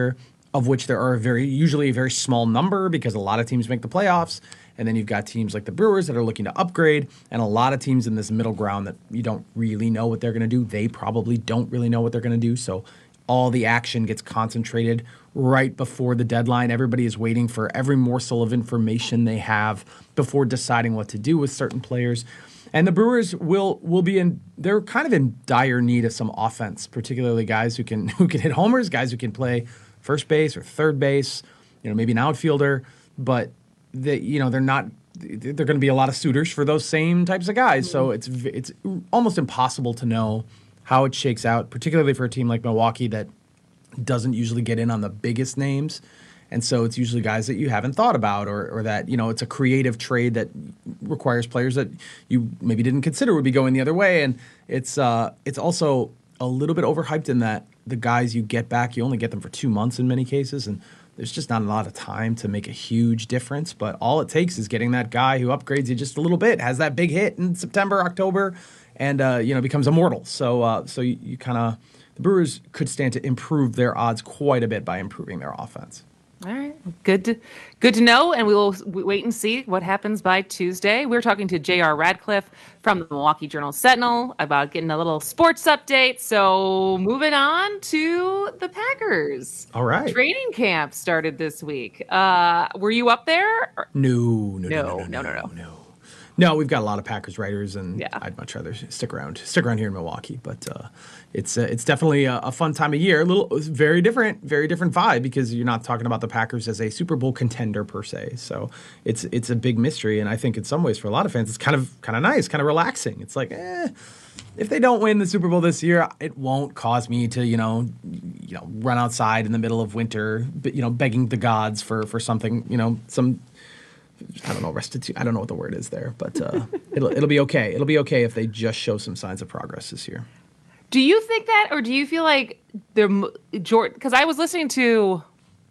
of which there are a very usually a very small number because a lot of teams make the playoffs. And then you've got teams like the Brewers that are looking to upgrade, and a lot of teams in this middle ground that you don't really know what they're going to do. They probably don't really know what they're going to do. So all the action gets concentrated right before the deadline. Everybody is waiting for every morsel of information they have before deciding what to do with certain players. And the Brewers will will be in they're kind of in dire need of some offense, particularly guys who can who can hit homers, guys who can play first base or third base, you know, maybe an outfielder, but they, you know, they're not they're going to be a lot of suitors for those same types of guys. So it's it's almost impossible to know how it shakes out, particularly for a team like Milwaukee that doesn't usually get in on the biggest names. And so it's usually guys that you haven't thought about, or, or that, you know, it's a creative trade that requires players that you maybe didn't consider would be going the other way. And it's uh, it's also a little bit overhyped in that the guys you get back, you only get them for two months in many cases. And there's just not a lot of time to make a huge difference. But all it takes is getting that guy who upgrades you just a little bit, has that big hit in September, October, and, uh, you know, becomes immortal. So, uh, so you, you kind of, the Brewers could stand to improve their odds quite a bit by improving their offense. All right. Good to, good to know. And we will wait and see what happens by Tuesday. We're talking to J R Radcliffe from the Milwaukee Journal-Sentinel about getting a little sports update. So moving on to the Packers. All right. Training camp started this week. Uh, were you up there? No, no, no, No, no, no, no, no, no. no. No, we've got a lot of Packers writers, and Yeah. I'd much rather stick around, stick around here in Milwaukee. But uh, it's uh, it's definitely a, a fun time of year. A little, it's very different, very different vibe because you're not talking about the Packers as a Super Bowl contender per se. So it's it's a big mystery, and I think in some ways for a lot of fans, it's kind of kind of nice, kind of relaxing. It's like, eh, if they don't win the Super Bowl this year, it won't cause me to you know you know run outside in the middle of winter, you know, begging the gods for for something, you know, some. I don't know, restitute. I don't know what the word is there, but uh, it'll it'll be okay. It'll be okay if they just show some signs of progress this year. Do you think that, or do you feel like they're Jordan? Because I was listening to,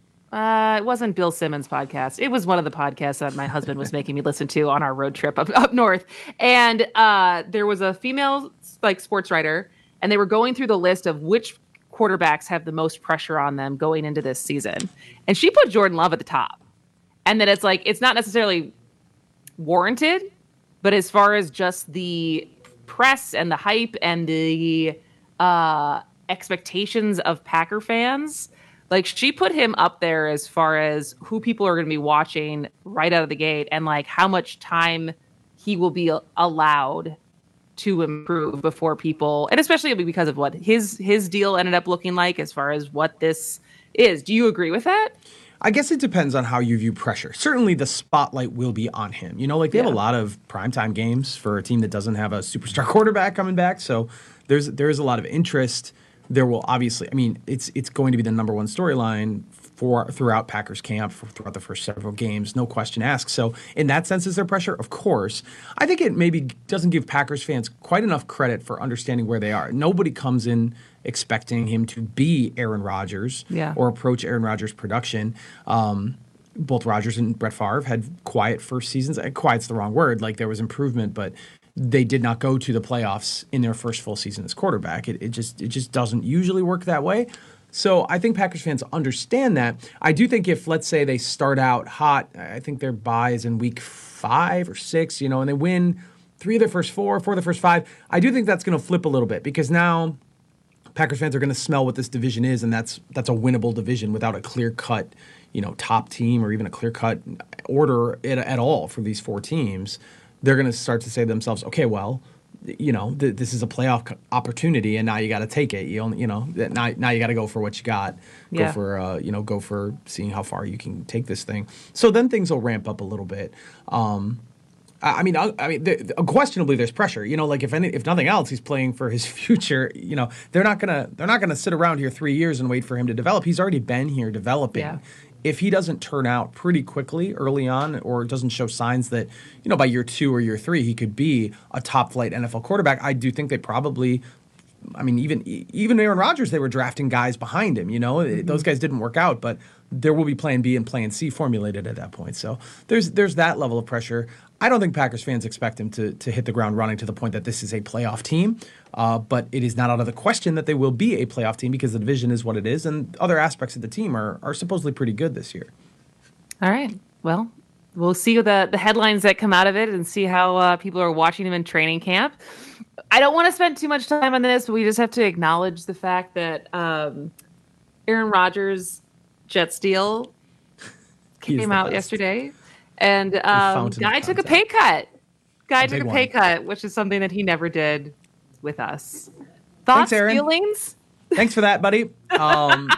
uh, it wasn't Bill Simmons' podcast. It was one of the podcasts that my husband was making me listen to on our road trip up, up north, and uh, there was a female like sports writer, and they were going through the list of which quarterbacks have the most pressure on them going into this season, and she put Jordan Love at the top. And that it's like, it's not necessarily warranted, but as far as just the press and the hype and the uh, expectations of Packer fans, like she put him up there as far as who people are going to be watching right out of the gate and like how much time he will be allowed to improve before people, and especially because of what his his deal ended up looking like as far as what this is. Do you agree with that? I guess it depends on how you view pressure. Certainly the spotlight will be on him. You know, like they Yeah. have a lot of primetime games for a team that doesn't have a superstar quarterback coming back. So there's there is a lot of interest. There will obviously, I mean, it's it's going to be the number one storyline for throughout Packers camp, for, throughout the first several games, no question asked. So in that sense, is there pressure? Of course. I think it maybe doesn't give Packers fans quite enough credit for understanding where they are. Nobody comes in expecting him to be Aaron Rodgers Yeah. or approach Aaron Rodgers' production. Um, both Rodgers and Brett Favre had quiet first seasons. Uh, Quiet's the wrong word. Like there was improvement, but they did not go to the playoffs in their first full season as quarterback. It, it just it just doesn't usually work that way. So I think Packers fans understand that. I do think if, let's say, they start out hot, I think their bye is in week five or six, you know, and they win three of their first four, four of their first five, I do think that's going to flip a little bit because now Packers fans are going to smell what this division is, and that's that's a winnable division without a clear-cut, you know, top team or even a clear-cut order at, at all for these four teams. They're going to start to say to themselves, okay, well, you know, th- this is a playoff opportunity, and now you got to take it. You only, you know, now now you got to go for what you got. Go Yeah. for, uh, you know, go for seeing how far you can take this thing. So then things will ramp up a little bit. Um, I I mean, I, I mean, th- th- unquestionably, there's pressure. You know, like if any, if nothing else, he's playing for his future. You know, they're not gonna they're not gonna sit around here three years and wait for him to develop. He's already been here developing. Yeah. If he doesn't turn out pretty quickly early on, or doesn't show signs that, you know, by year two or year three he could be a top flight N F L quarterback, I do think they probably. I mean, even even Aaron Rodgers, they were drafting guys behind him. You know, mm-hmm. Those guys didn't work out, but there will be Plan B and Plan C formulated at that point. So there's there's that level of pressure. I don't think Packers fans expect him to to hit the ground running to the point that this is a playoff team. Uh, but it is not out of the question that they will be a playoff team because the division is what it is, and other aspects of the team are are supposedly pretty good this year. All right. Well, we'll see the the headlines that come out of it and see how uh, people are watching him in training camp. I don't want to spend too much time on this, but we just have to acknowledge the fact that um, Aaron Rodgers' Jets deal came out yesterday, and um, guy took a pay cut. Guy took a pay cut, which is something that he never did with us. Thoughts, Thanks, Aaron. feelings? Thanks for that, buddy. Um,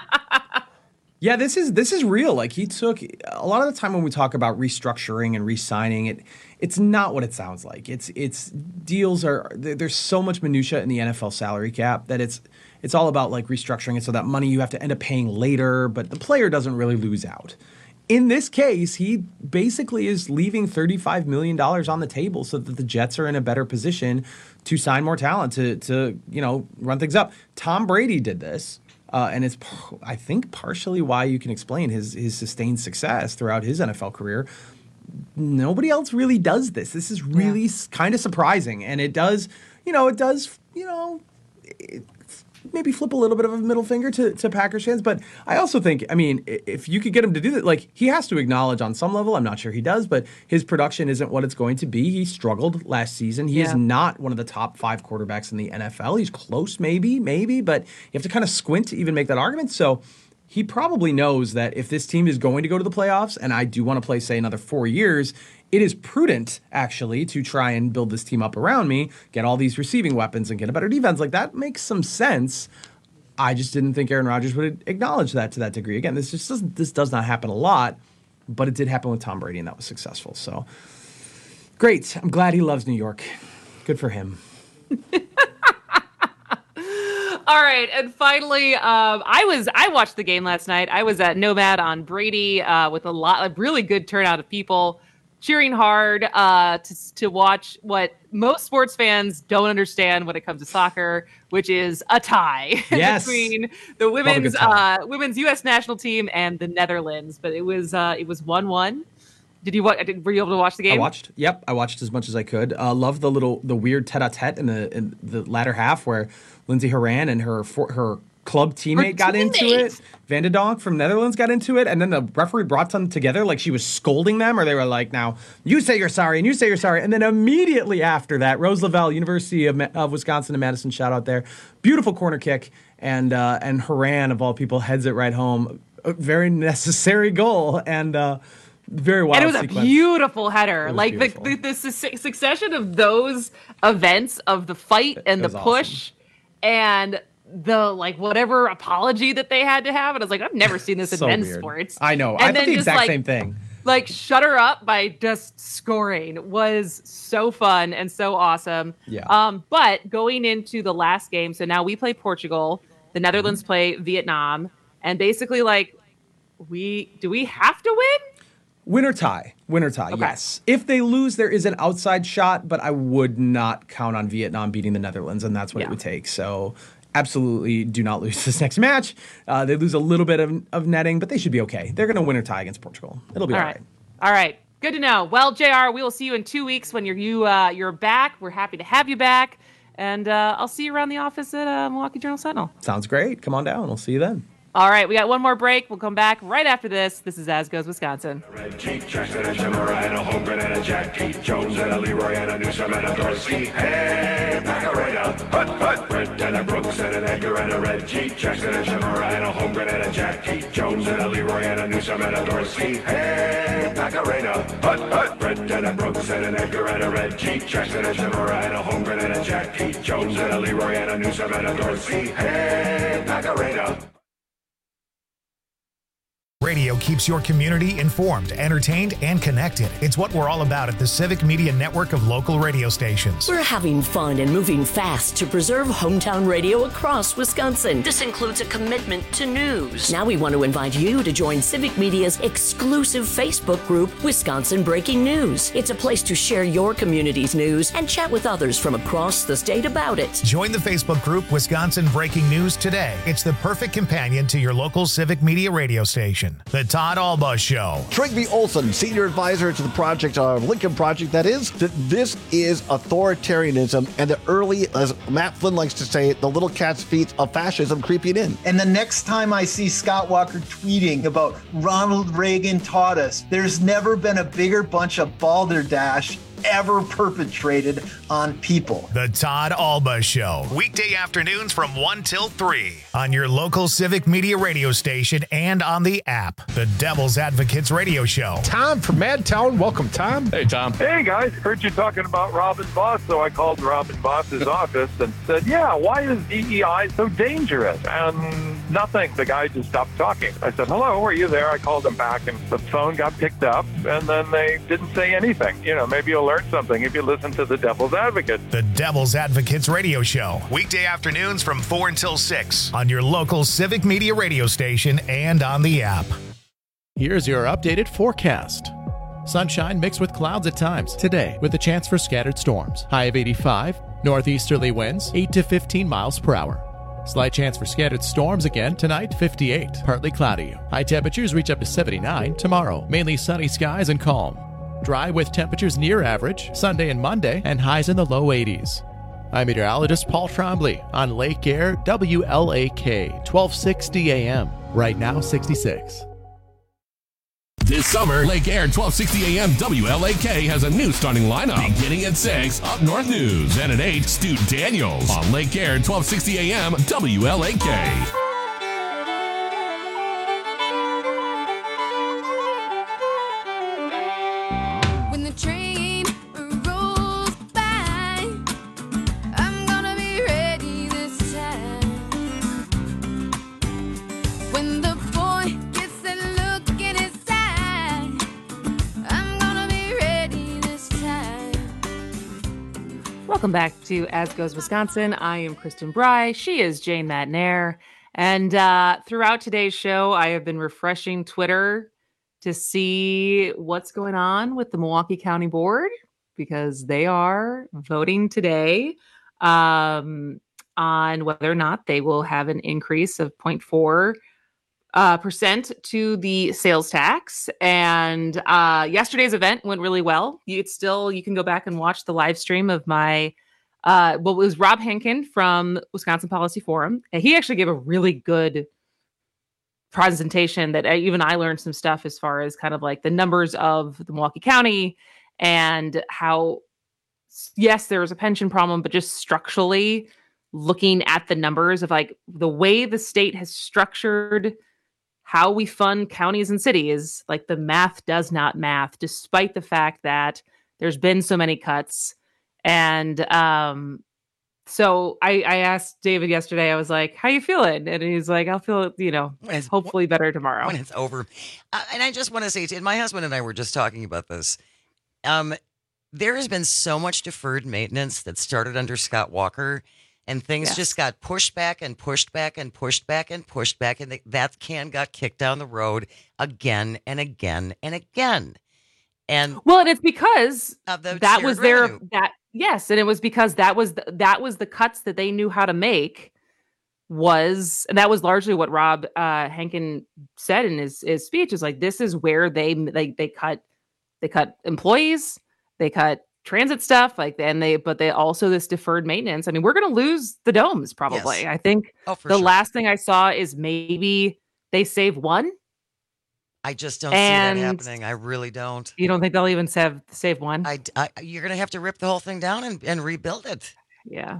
yeah, this is this is real. Like he took a lot of the time when we talk about restructuring and re-signing, it it's not what it sounds like. It's it's deals are there, there's so much minutia in the N F L salary cap that it's it's all about like restructuring it so that money you have to end up paying later, but the player doesn't really lose out. In this case, he basically is leaving thirty-five million dollars on the table so that the Jets are in a better position to sign more talent, to, to you know, run things up. Tom Brady did this, uh, and it's, I think, partially why you can explain his, his sustained success throughout his N F L career. Nobody else really does this. This is really yeah. kind of surprising, and it does, you know, it does, you know, it, maybe flip a little bit of a middle finger to, to Packers fans. But I also think, I mean, if you could get him to do that, like he has to acknowledge on some level, I'm not sure he does, but his production isn't what it's going to be. He struggled last season. He yeah. is not one of the top five quarterbacks in the N F L. He's close, maybe, maybe, but you have to kind of squint to even make that argument. So he probably knows that if this team is going to go to the playoffs, and I do want to play, say, another four years, it is prudent, actually, to try and build this team up around me, get all these receiving weapons, and get a better defense. Like, that makes some sense. I just didn't think Aaron Rodgers would acknowledge that to that degree. Again, this just doesn't, this does not happen a lot, but it did happen with Tom Brady, and that was successful. So, great. I'm glad he loves New York. Good for him. All right, and finally, um, I was I watched the game last night. I was at Nomad on Brady uh, with a lot, a really good turnout of people cheering hard uh, to to watch what most sports fans don't understand when it comes to soccer, which is a tie yes. between the women's uh, women's U S national team and the Netherlands. But it was uh, it was one one. Did you what? Were you able to watch the game? I watched. Yep, I watched as much as I could. Uh, love the little the weird tete-a-tete in the in the latter half where Lindsey Horan and her for, her club teammate her got teammate. into it. Van de Donk from Netherlands got into it, and then the referee brought them together like she was scolding them, or they were like, "Now you say you're sorry, and you say you're sorry." And then immediately after that, Rose Lavelle, University of, of Wisconsin in Madison, shout out there, beautiful corner kick, and uh, and Horan of all people heads it right home. A very necessary goal, and. Uh, Very wild. And it was sequence. a beautiful header. Like the, beautiful. the the su- succession of those events of the fight and the push awesome. and the like whatever apology that they had to have. And I was like, I've never seen this in so men's weird. sports. I know. And I thought the just, exact like, same thing. Like shut her up by just scoring was so fun and so awesome. Yeah. Um, but going into the last game, so now we play Portugal, the Netherlands mm-hmm. play Vietnam, and basically like we do we have to win? Win or tie. Win or tie, okay. yes. If they lose, there is an outside shot, but I would not count on Vietnam beating the Netherlands, and that's what yeah. it would take. So absolutely do not lose this next match. Uh, they lose a little bit of, of netting, but they should be okay. They're going to win or tie against Portugal. It'll be all, all right. right. All right. Good to know. Well, J R, we will see you in two weeks when you're, you, uh, you're back. We're happy to have you back. And uh, I'll see you around the office at uh, Milwaukee Journal-Sentinel. Sounds great. Come on down. We'll see you then. All right, we got one more break. We'll come back right after this. This is As Goes Wisconsin. Red Jeep, Jackson and Jimmer and a Holmgren and a Jack Pete Jones and a Leroy and a Newsom and a Dorsey. Hey, Macarena, hut, hut. Brent and a Brooks and an Edgar and a Red Jeep, Jackson and Jimmer and a Holmgren and a Jack Pete Jones and a Leroy and a Newsom and a Dorsey. Hey, Macarena, hut, hut. Brent and a Brooks and an Edgar and a Red Jeep, Jackson and Jimmer and a Holmgren and a Jack Pete Jones and a Leroy and a Newsom and a Dorsey. Hey, Macarena. Radio keeps your community informed, entertained, and connected. It's what we're all about at the Civic Media Network of local radio stations. We're having fun and moving fast to preserve hometown radio across Wisconsin. This includes a commitment to news. Now we want to invite you to join Civic Media's exclusive Facebook group, Wisconsin Breaking News. It's a place to share your community's news and chat with others from across the state about it. Join the Facebook group, Wisconsin Breaking News, today. It's the perfect companion to your local Civic Media radio station. The Todd Alba Show. Trigby Olson, senior advisor to the project, uh, Lincoln Project, that is, that this is authoritarianism and the early, as Matt Flynn likes to say, the little cat's feet of fascism creeping in. And the next time I see Scott Walker tweeting about Ronald Reagan taught us, there's never been a bigger bunch of balderdash ever perpetrated on people. The Todd Alba Show. Weekday afternoons from one till three on your local Civic Media radio station and on the app. The Devil's Advocates Radio Show. Tom from Madtown. Welcome, Tom. Hey, Tom. Hey, guys. Heard you talking about Robin Voss, so I called Robin Voss's office and said, yeah, why is D E I so dangerous? And nothing. The guy just stopped talking. I said, hello, are you there? I called him back, and the phone got picked up, and then they didn't say anything. You know, maybe you'll learn something if you listen to the Devil's Advocate. The Devil's Advocates Radio Show. Weekday afternoons from four until six on your local Civic Media radio station and on the app. Here's your updated forecast. Sunshine mixed with clouds at times today with a chance for scattered storms. High of eighty-five, northeasterly winds eight to fifteen miles per hour. Slight chance for scattered storms again tonight, fifty-eight, partly cloudy. High temperatures reach up to seventy-nine tomorrow, mainly sunny skies and calm. Dry with temperatures near average Sunday and Monday and highs in the low eighties. I'm meteorologist Paul Trombley on Lake Air W L A K, twelve sixty A M. Right now, sixty-six. This summer, Lake Air twelve sixty A M W L A K has a new starting lineup. Beginning at six, Up North News. And at eight, Stu Daniels on Lake Air twelve sixty A M W L A K. Welcome back to As Goes Wisconsin. I am Kristen Bry. She is Jane Madnair. And uh, throughout today's show, I have been refreshing Twitter to see what's going on with the Milwaukee County Board, because they are voting today um, on whether or not they will have an increase of zero point four Uh, percent to the sales tax. And uh, yesterday's event went really well. You, it's still, you can go back and watch the live stream of my, uh, well, it was Rob Henkin from Wisconsin Policy Forum. And he actually gave a really good presentation that I, even I learned some stuff as far as kind of like the numbers of the Milwaukee County and how, yes, there was a pension problem, but just structurally looking at the numbers of like the way the state has structured how we fund counties and cities, like the math does not math, despite the fact that there's been so many cuts. And um, so I, I asked David yesterday, I was like, how you feeling? And he's like, I'll feel, you know, it's, hopefully better tomorrow. When it's over. Uh, and I just want to say, and my husband and I were just talking about this. Um, there has been so much deferred maintenance that started under Scott Walker. And things yes. just got pushed back and pushed back and pushed back and pushed back. And they, that can got kicked down the road again and again and again. And well, and it's because of that was their, revenue. that, yes. And it was because that was, the, that was the cuts that they knew how to make was, and that was largely what Rob uh, Henkin said in his, his speech is like, this is where they, they, they cut, they cut employees, they cut transit stuff like and they but they also this deferred maintenance. I mean, we're going to lose the domes probably. Yes. I think oh, for the sure. last thing I saw is maybe they save one. I just don't and see that happening. I really don't. You don't think they'll even save save one? I, I you're going to have to rip the whole thing down and, and rebuild it. Yeah.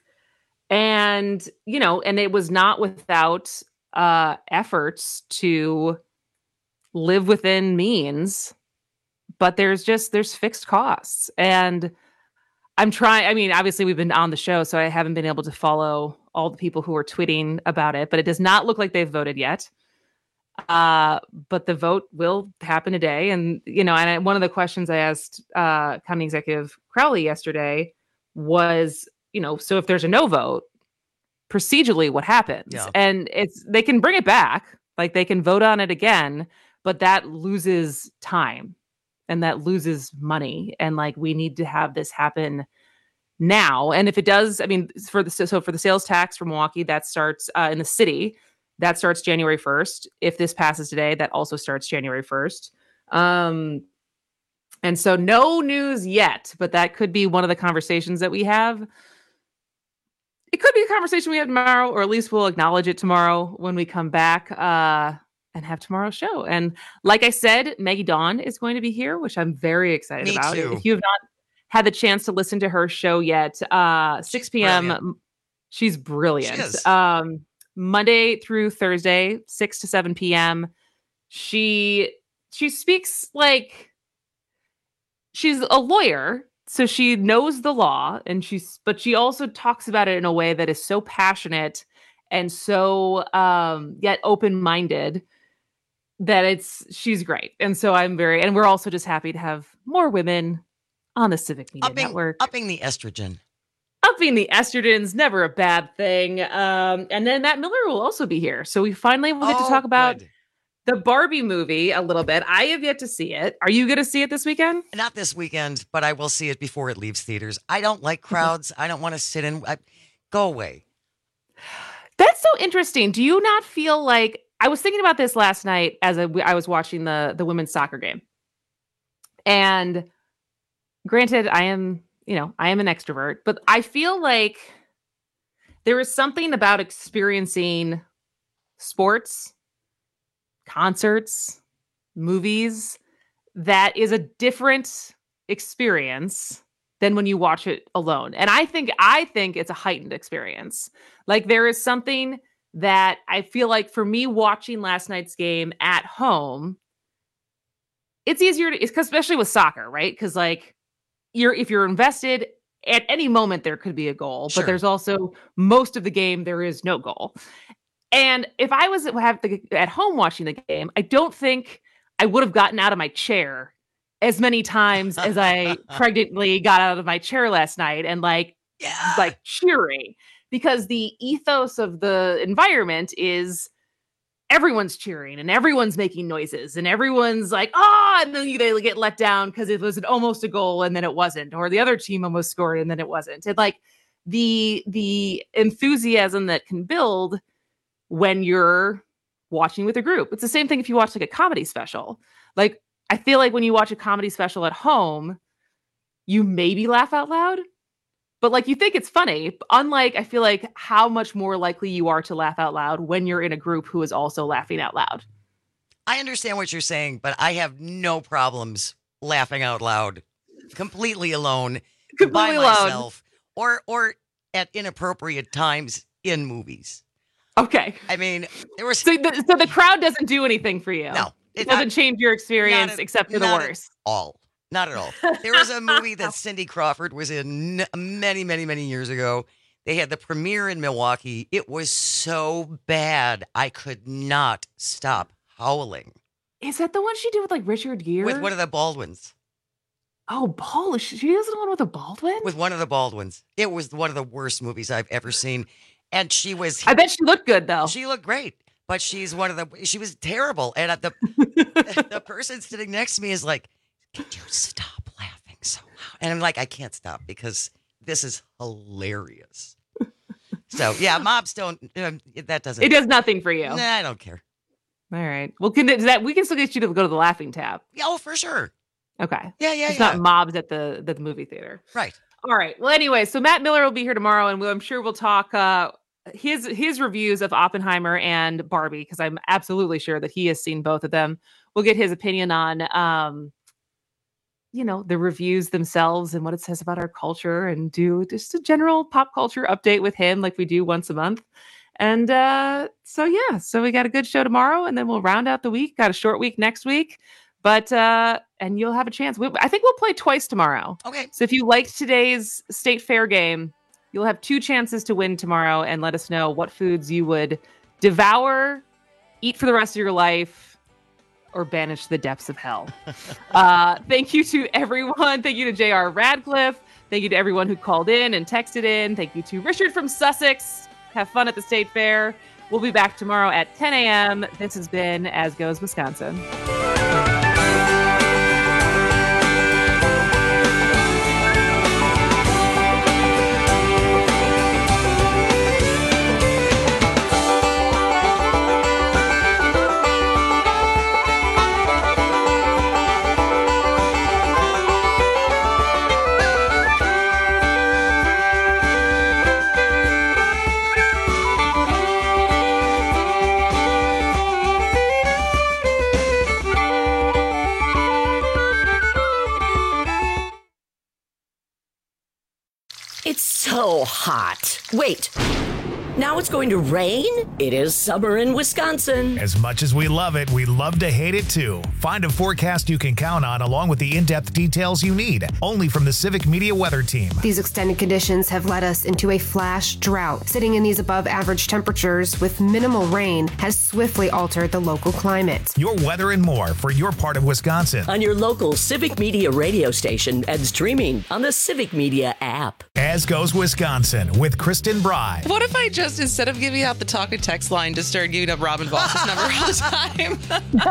And you know, and it was not without uh efforts to live within means. But there's just, there's fixed costs. And I'm trying, I mean, obviously we've been on the show, so I haven't been able to follow all the people who are tweeting about it, but it does not look like they've voted yet. Uh, but the vote will happen today. And, you know, and I, one of the questions I asked uh, County Executive Crowley yesterday was, you know, so if there's a no vote, procedurally what happens? Yeah. And it's, they can bring it back, like they can vote on it again, but that loses time. And that loses money. And like, we need to have this happen now. And if it does, I mean, for the, so for the sales tax for Milwaukee, that starts uh, in the city. That starts January first. If this passes today, that also starts January first. Um, and so no news yet, but that could be one of the conversations that we have. It could be a conversation we have tomorrow, or at least we'll acknowledge it tomorrow when we come back uh, and have tomorrow's show. And like I said, Maggie Dawn is going to be here, which I'm very excited Me about. too. If you have not had the chance to listen to her show yet, uh, six p.m. brilliant. She's brilliant. She is. Um, Monday through Thursday, six to seven p.m. She she speaks like she's a lawyer. So she knows the law, and she's, but she also talks about it in a way that is so passionate and so um, yet open-minded that it's, she's great. And so I'm very, and we're also just happy to have more women on the Civic Media upping, Network. Upping the estrogen. Upping the estrogen's never a bad thing. Um, and then Matt Miller will also be here. So we finally will get Oh, to talk about good. the Barbie movie a little bit. I have yet to see it. Are you going to see it this weekend? Not this weekend, but I will see it before it leaves theaters. I don't like crowds. I don't want to sit in. I, go away. That's so interesting. Do you not feel like, I was thinking about this last night as I, I was watching the, the women's soccer game. And granted, I am, you know, I am an extrovert, but I feel like there is something about experiencing sports, concerts, movies that is a different experience than when you watch it alone. And I think I think it's a heightened experience. Like there is something that I feel like for me watching last night's game at home, it's easier to, especially with soccer, right? Because like you're if you're invested at any moment there could be a goal, Sure. but there's also most of the game there is no goal. And if I was have the, at home watching the game, I don't think I would have gotten out of my chair as many times as I pregnantly got out of my chair last night and like, yeah. like cheering, because the ethos of the environment is everyone's cheering and everyone's making noises and everyone's like, oh, and then they get let down because it was an, almost a goal and then it wasn't, or the other team almost scored and then it wasn't. And like the the enthusiasm that can build when you're watching with a group. It's the same thing if you watch like a comedy special. Like, I feel like when you watch a comedy special at home, you maybe laugh out loud, but like you think it's funny. Unlike, I feel like how much more likely you are to laugh out loud when you're in a group who is also laughing out loud. I understand what you're saying, but I have no problems laughing out loud, completely alone, Completely by alone. myself, or or at inappropriate times in movies. Okay. I mean, there was so the, so the crowd doesn't do anything for you. No, it it- doesn't I- change your experience not at- except for the not at worst. all. Not at all. There was a movie that Cindy Crawford was in n- many, many, many years ago. They had the premiere in Milwaukee. It was so bad, I could not stop howling. Is that the one she did with like Richard Gere? With one of the Baldwins. Oh, Bald. She is the one with a Baldwin? With one of the Baldwins. It was one of the worst movies I've ever seen. And she was. I bet she looked good though. She looked great, but she's one of the. She was terrible. And the the person sitting next to me is like, "Could you stop laughing so loud?" And I'm like, "I can't stop because this is hilarious." So yeah, mobs don't. Um, that doesn't. It does nothing for you. Nah, I don't care. All right. Well, can does that we can still get you to go to the Laughing Tab. Yeah, oh, for sure. Okay. Yeah, yeah, It's yeah. not mobs at the the movie theater. Right. All right. Well, anyway, so Matt Miller will be here tomorrow, and we'll, I'm sure we'll talk uh, his his reviews of Oppenheimer and Barbie, because I'm absolutely sure that he has seen both of them. We'll get his opinion on, um, you know, the reviews themselves and what it says about our culture, and do just a general pop culture update with him, like we do once a month. And uh, so yeah, so we got a good show tomorrow, and then we'll round out the week. Got a short week next week. But, uh, and you'll have a chance. We, I think we'll play twice tomorrow. Okay. So if you liked today's State Fair game, you'll have two chances to win tomorrow, and let us know what foods you would devour, eat for the rest of your life, or banish to the depths of hell. uh, thank you to everyone. Thank you to J R Radcliffe. Thank you to everyone who called in and texted in. Thank you to Richard from Sussex. Have fun at the State Fair. We'll be back tomorrow at ten a.m. This has been As Goes Wisconsin. It's so hot. Wait. Now it's going to rain? It is summer in Wisconsin. As much as we love it, we love to hate it too. Find a forecast you can count on along with the in-depth details you need. Only from the Civic Media Weather Team. These extended conditions have led us into a flash drought. Sitting in these above average temperatures with minimal rain has swiftly altered the local climate. Your weather and more for your part of Wisconsin. On your local Civic Media radio station and streaming on the Civic Media app. As goes Wisconsin with Kristen Bry. What if I just, instead of giving out the talk and text line, just started giving up Robin Voss's number all the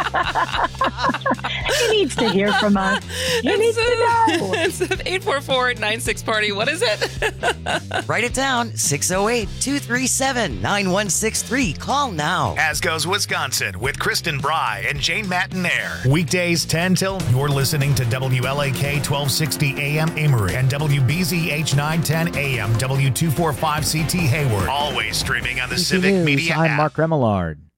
time? He needs to hear from us. He needs to know. It's eight four four nine six party. What is it? Write it down. six oh eight, two three seven, nine one six three. Call now. As goes Wisconsin with Kristen Bry and Jane Mattinaire. Weekdays ten till you're listening to W L A K twelve sixty A M Amory and W B Z H nine ten A M W two forty-five C T Hayward. Always streaming on the C T Civic News, Media I'm app. Mark Remillard.